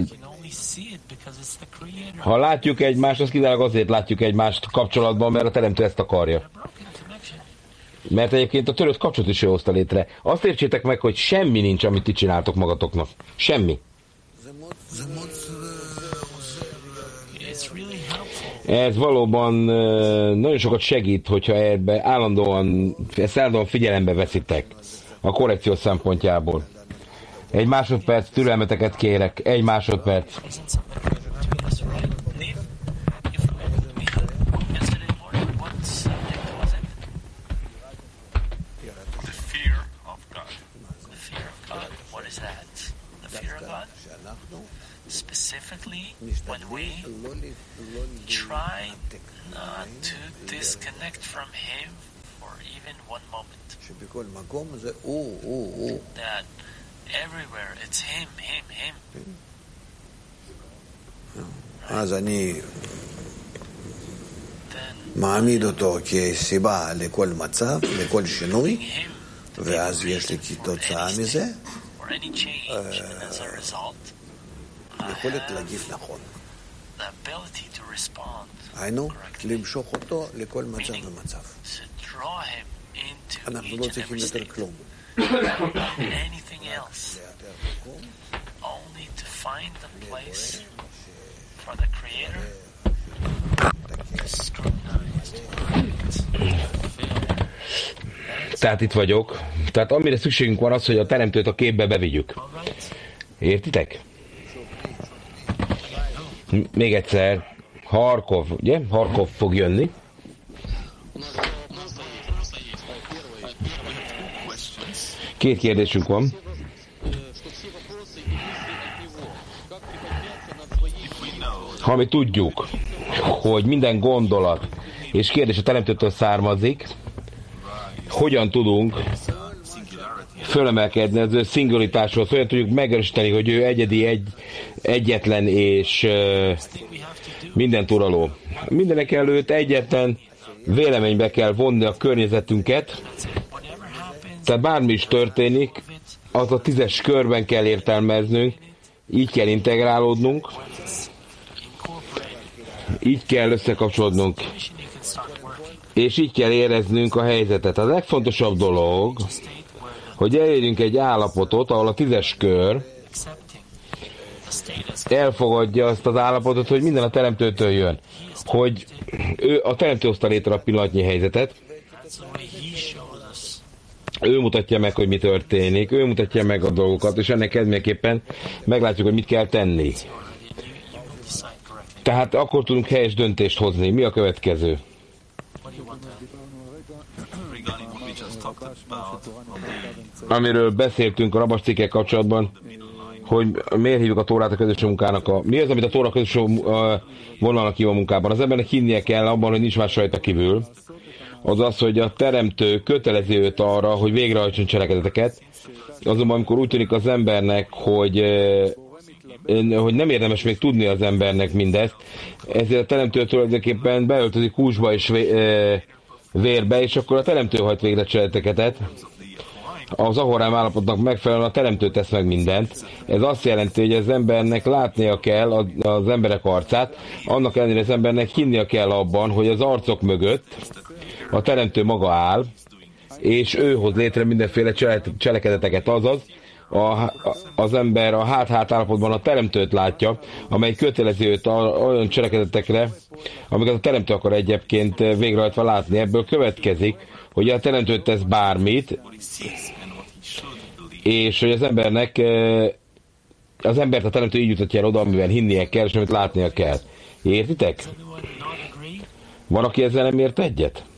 ha látjuk egymást, az kizárólag azért látjuk egymást kapcsolatban, mert a teremtő ezt akarja. Mert egyébként a törött kapcsolat is ő hozta létre. Azt értsétek meg, hogy semmi nincs, amit ti csináltok magatoknak. Semmi. Ez valóban nagyon sokat segít, hogyha ezt állandóan figyelembe veszitek. a korrekció szempontjából. Egy másodperc türelmeteket kérek. Egy másodperc. Specifically, when we try not to disconnect from Him for even one moment. That everywhere it's Him. אז אני מעמיד אותו כסיבה לכל מצב, לכל שינוי, ואז יש לי כתוצאה מזה יכולת להגיב נכון. היינו, למשוך אותו לכל מצב ומצב. אנחנו לא צריכים יותר כלום. Tehát itt vagyok. Tehát amire szükségünk van az, hogy a teremtőt a képbe bevigyük. Értitek? Még egyszer. Harkov, ugye? Harkov fog jönni. Két kérdésünk van. Ha mi tudjuk, hogy minden gondolat és kérdés a teremtőtől származik, hogyan tudunk fölemelkedni az ő szingularitáshoz, hogyan tudjuk megerősíteni, hogy ő egyedi, egyetlen és mindent uraló. Mindenek előtt egyetlen véleménybe kell vonni a környezetünket, tehát bármi is történik, az a 10-es körben kell értelmeznünk, így kell integrálódnunk, így kell összekapcsolódnunk, és így kell éreznünk a helyzetet. A legfontosabb dolog, hogy elérjünk egy állapotot, ahol a 10-es kör elfogadja azt az állapotot, hogy minden a teremtőtől jön. Hogy ő a teremtő hozta létre a pillanatnyi helyzetet, ő mutatja meg, hogy mi történik, ő mutatja meg a dolgokat, és ennek kedvéképpen meglátjuk, hogy mit kell tenni. Tehát akkor tudunk helyes döntést hozni. Mi a következő? Amiről beszéltünk a rabas cikkek kapcsolatban, hogy miért hívjuk a Tórát a közös munkának. Mi az, amit a Tóra közös vonalnak hív a munkában? Az embernek hinnie kell abban, hogy nincs más rajta kívül. Az az, hogy a teremtő kötelezi őt arra, hogy végrehajtson cselekedeteket. Azonban, amikor úgy tűnik az embernek, hogy nem érdemes még tudni az embernek mindezt, ezért a teremtő tulajdonképpen beöltözik húsba és vérbe, és akkor a teremtő hajt végre cselekedeteket. Az ahorám állapotnak megfelelően a teremtő tesz meg mindent. Ez azt jelenti, hogy az embernek látnia kell az emberek arcát, annak ellenére az embernek hinnia kell abban, hogy az arcok mögött a teremtő maga áll, és ő hoz létre mindenféle cselekedeteket, azaz az ember a hát-hát állapotban a teremtőt látja, amely kötelezi őt olyan cselekedetekre, amiket a teremtő akar egyébként végrehajtva látni. Ebből következik, hogy a teremtő tesz bármit, és hogy az embert a teremtő így jutatja el oda, amivel hinnie kell, és amit látnia kell. Értitek? Van, aki ezzel nem ért egyet?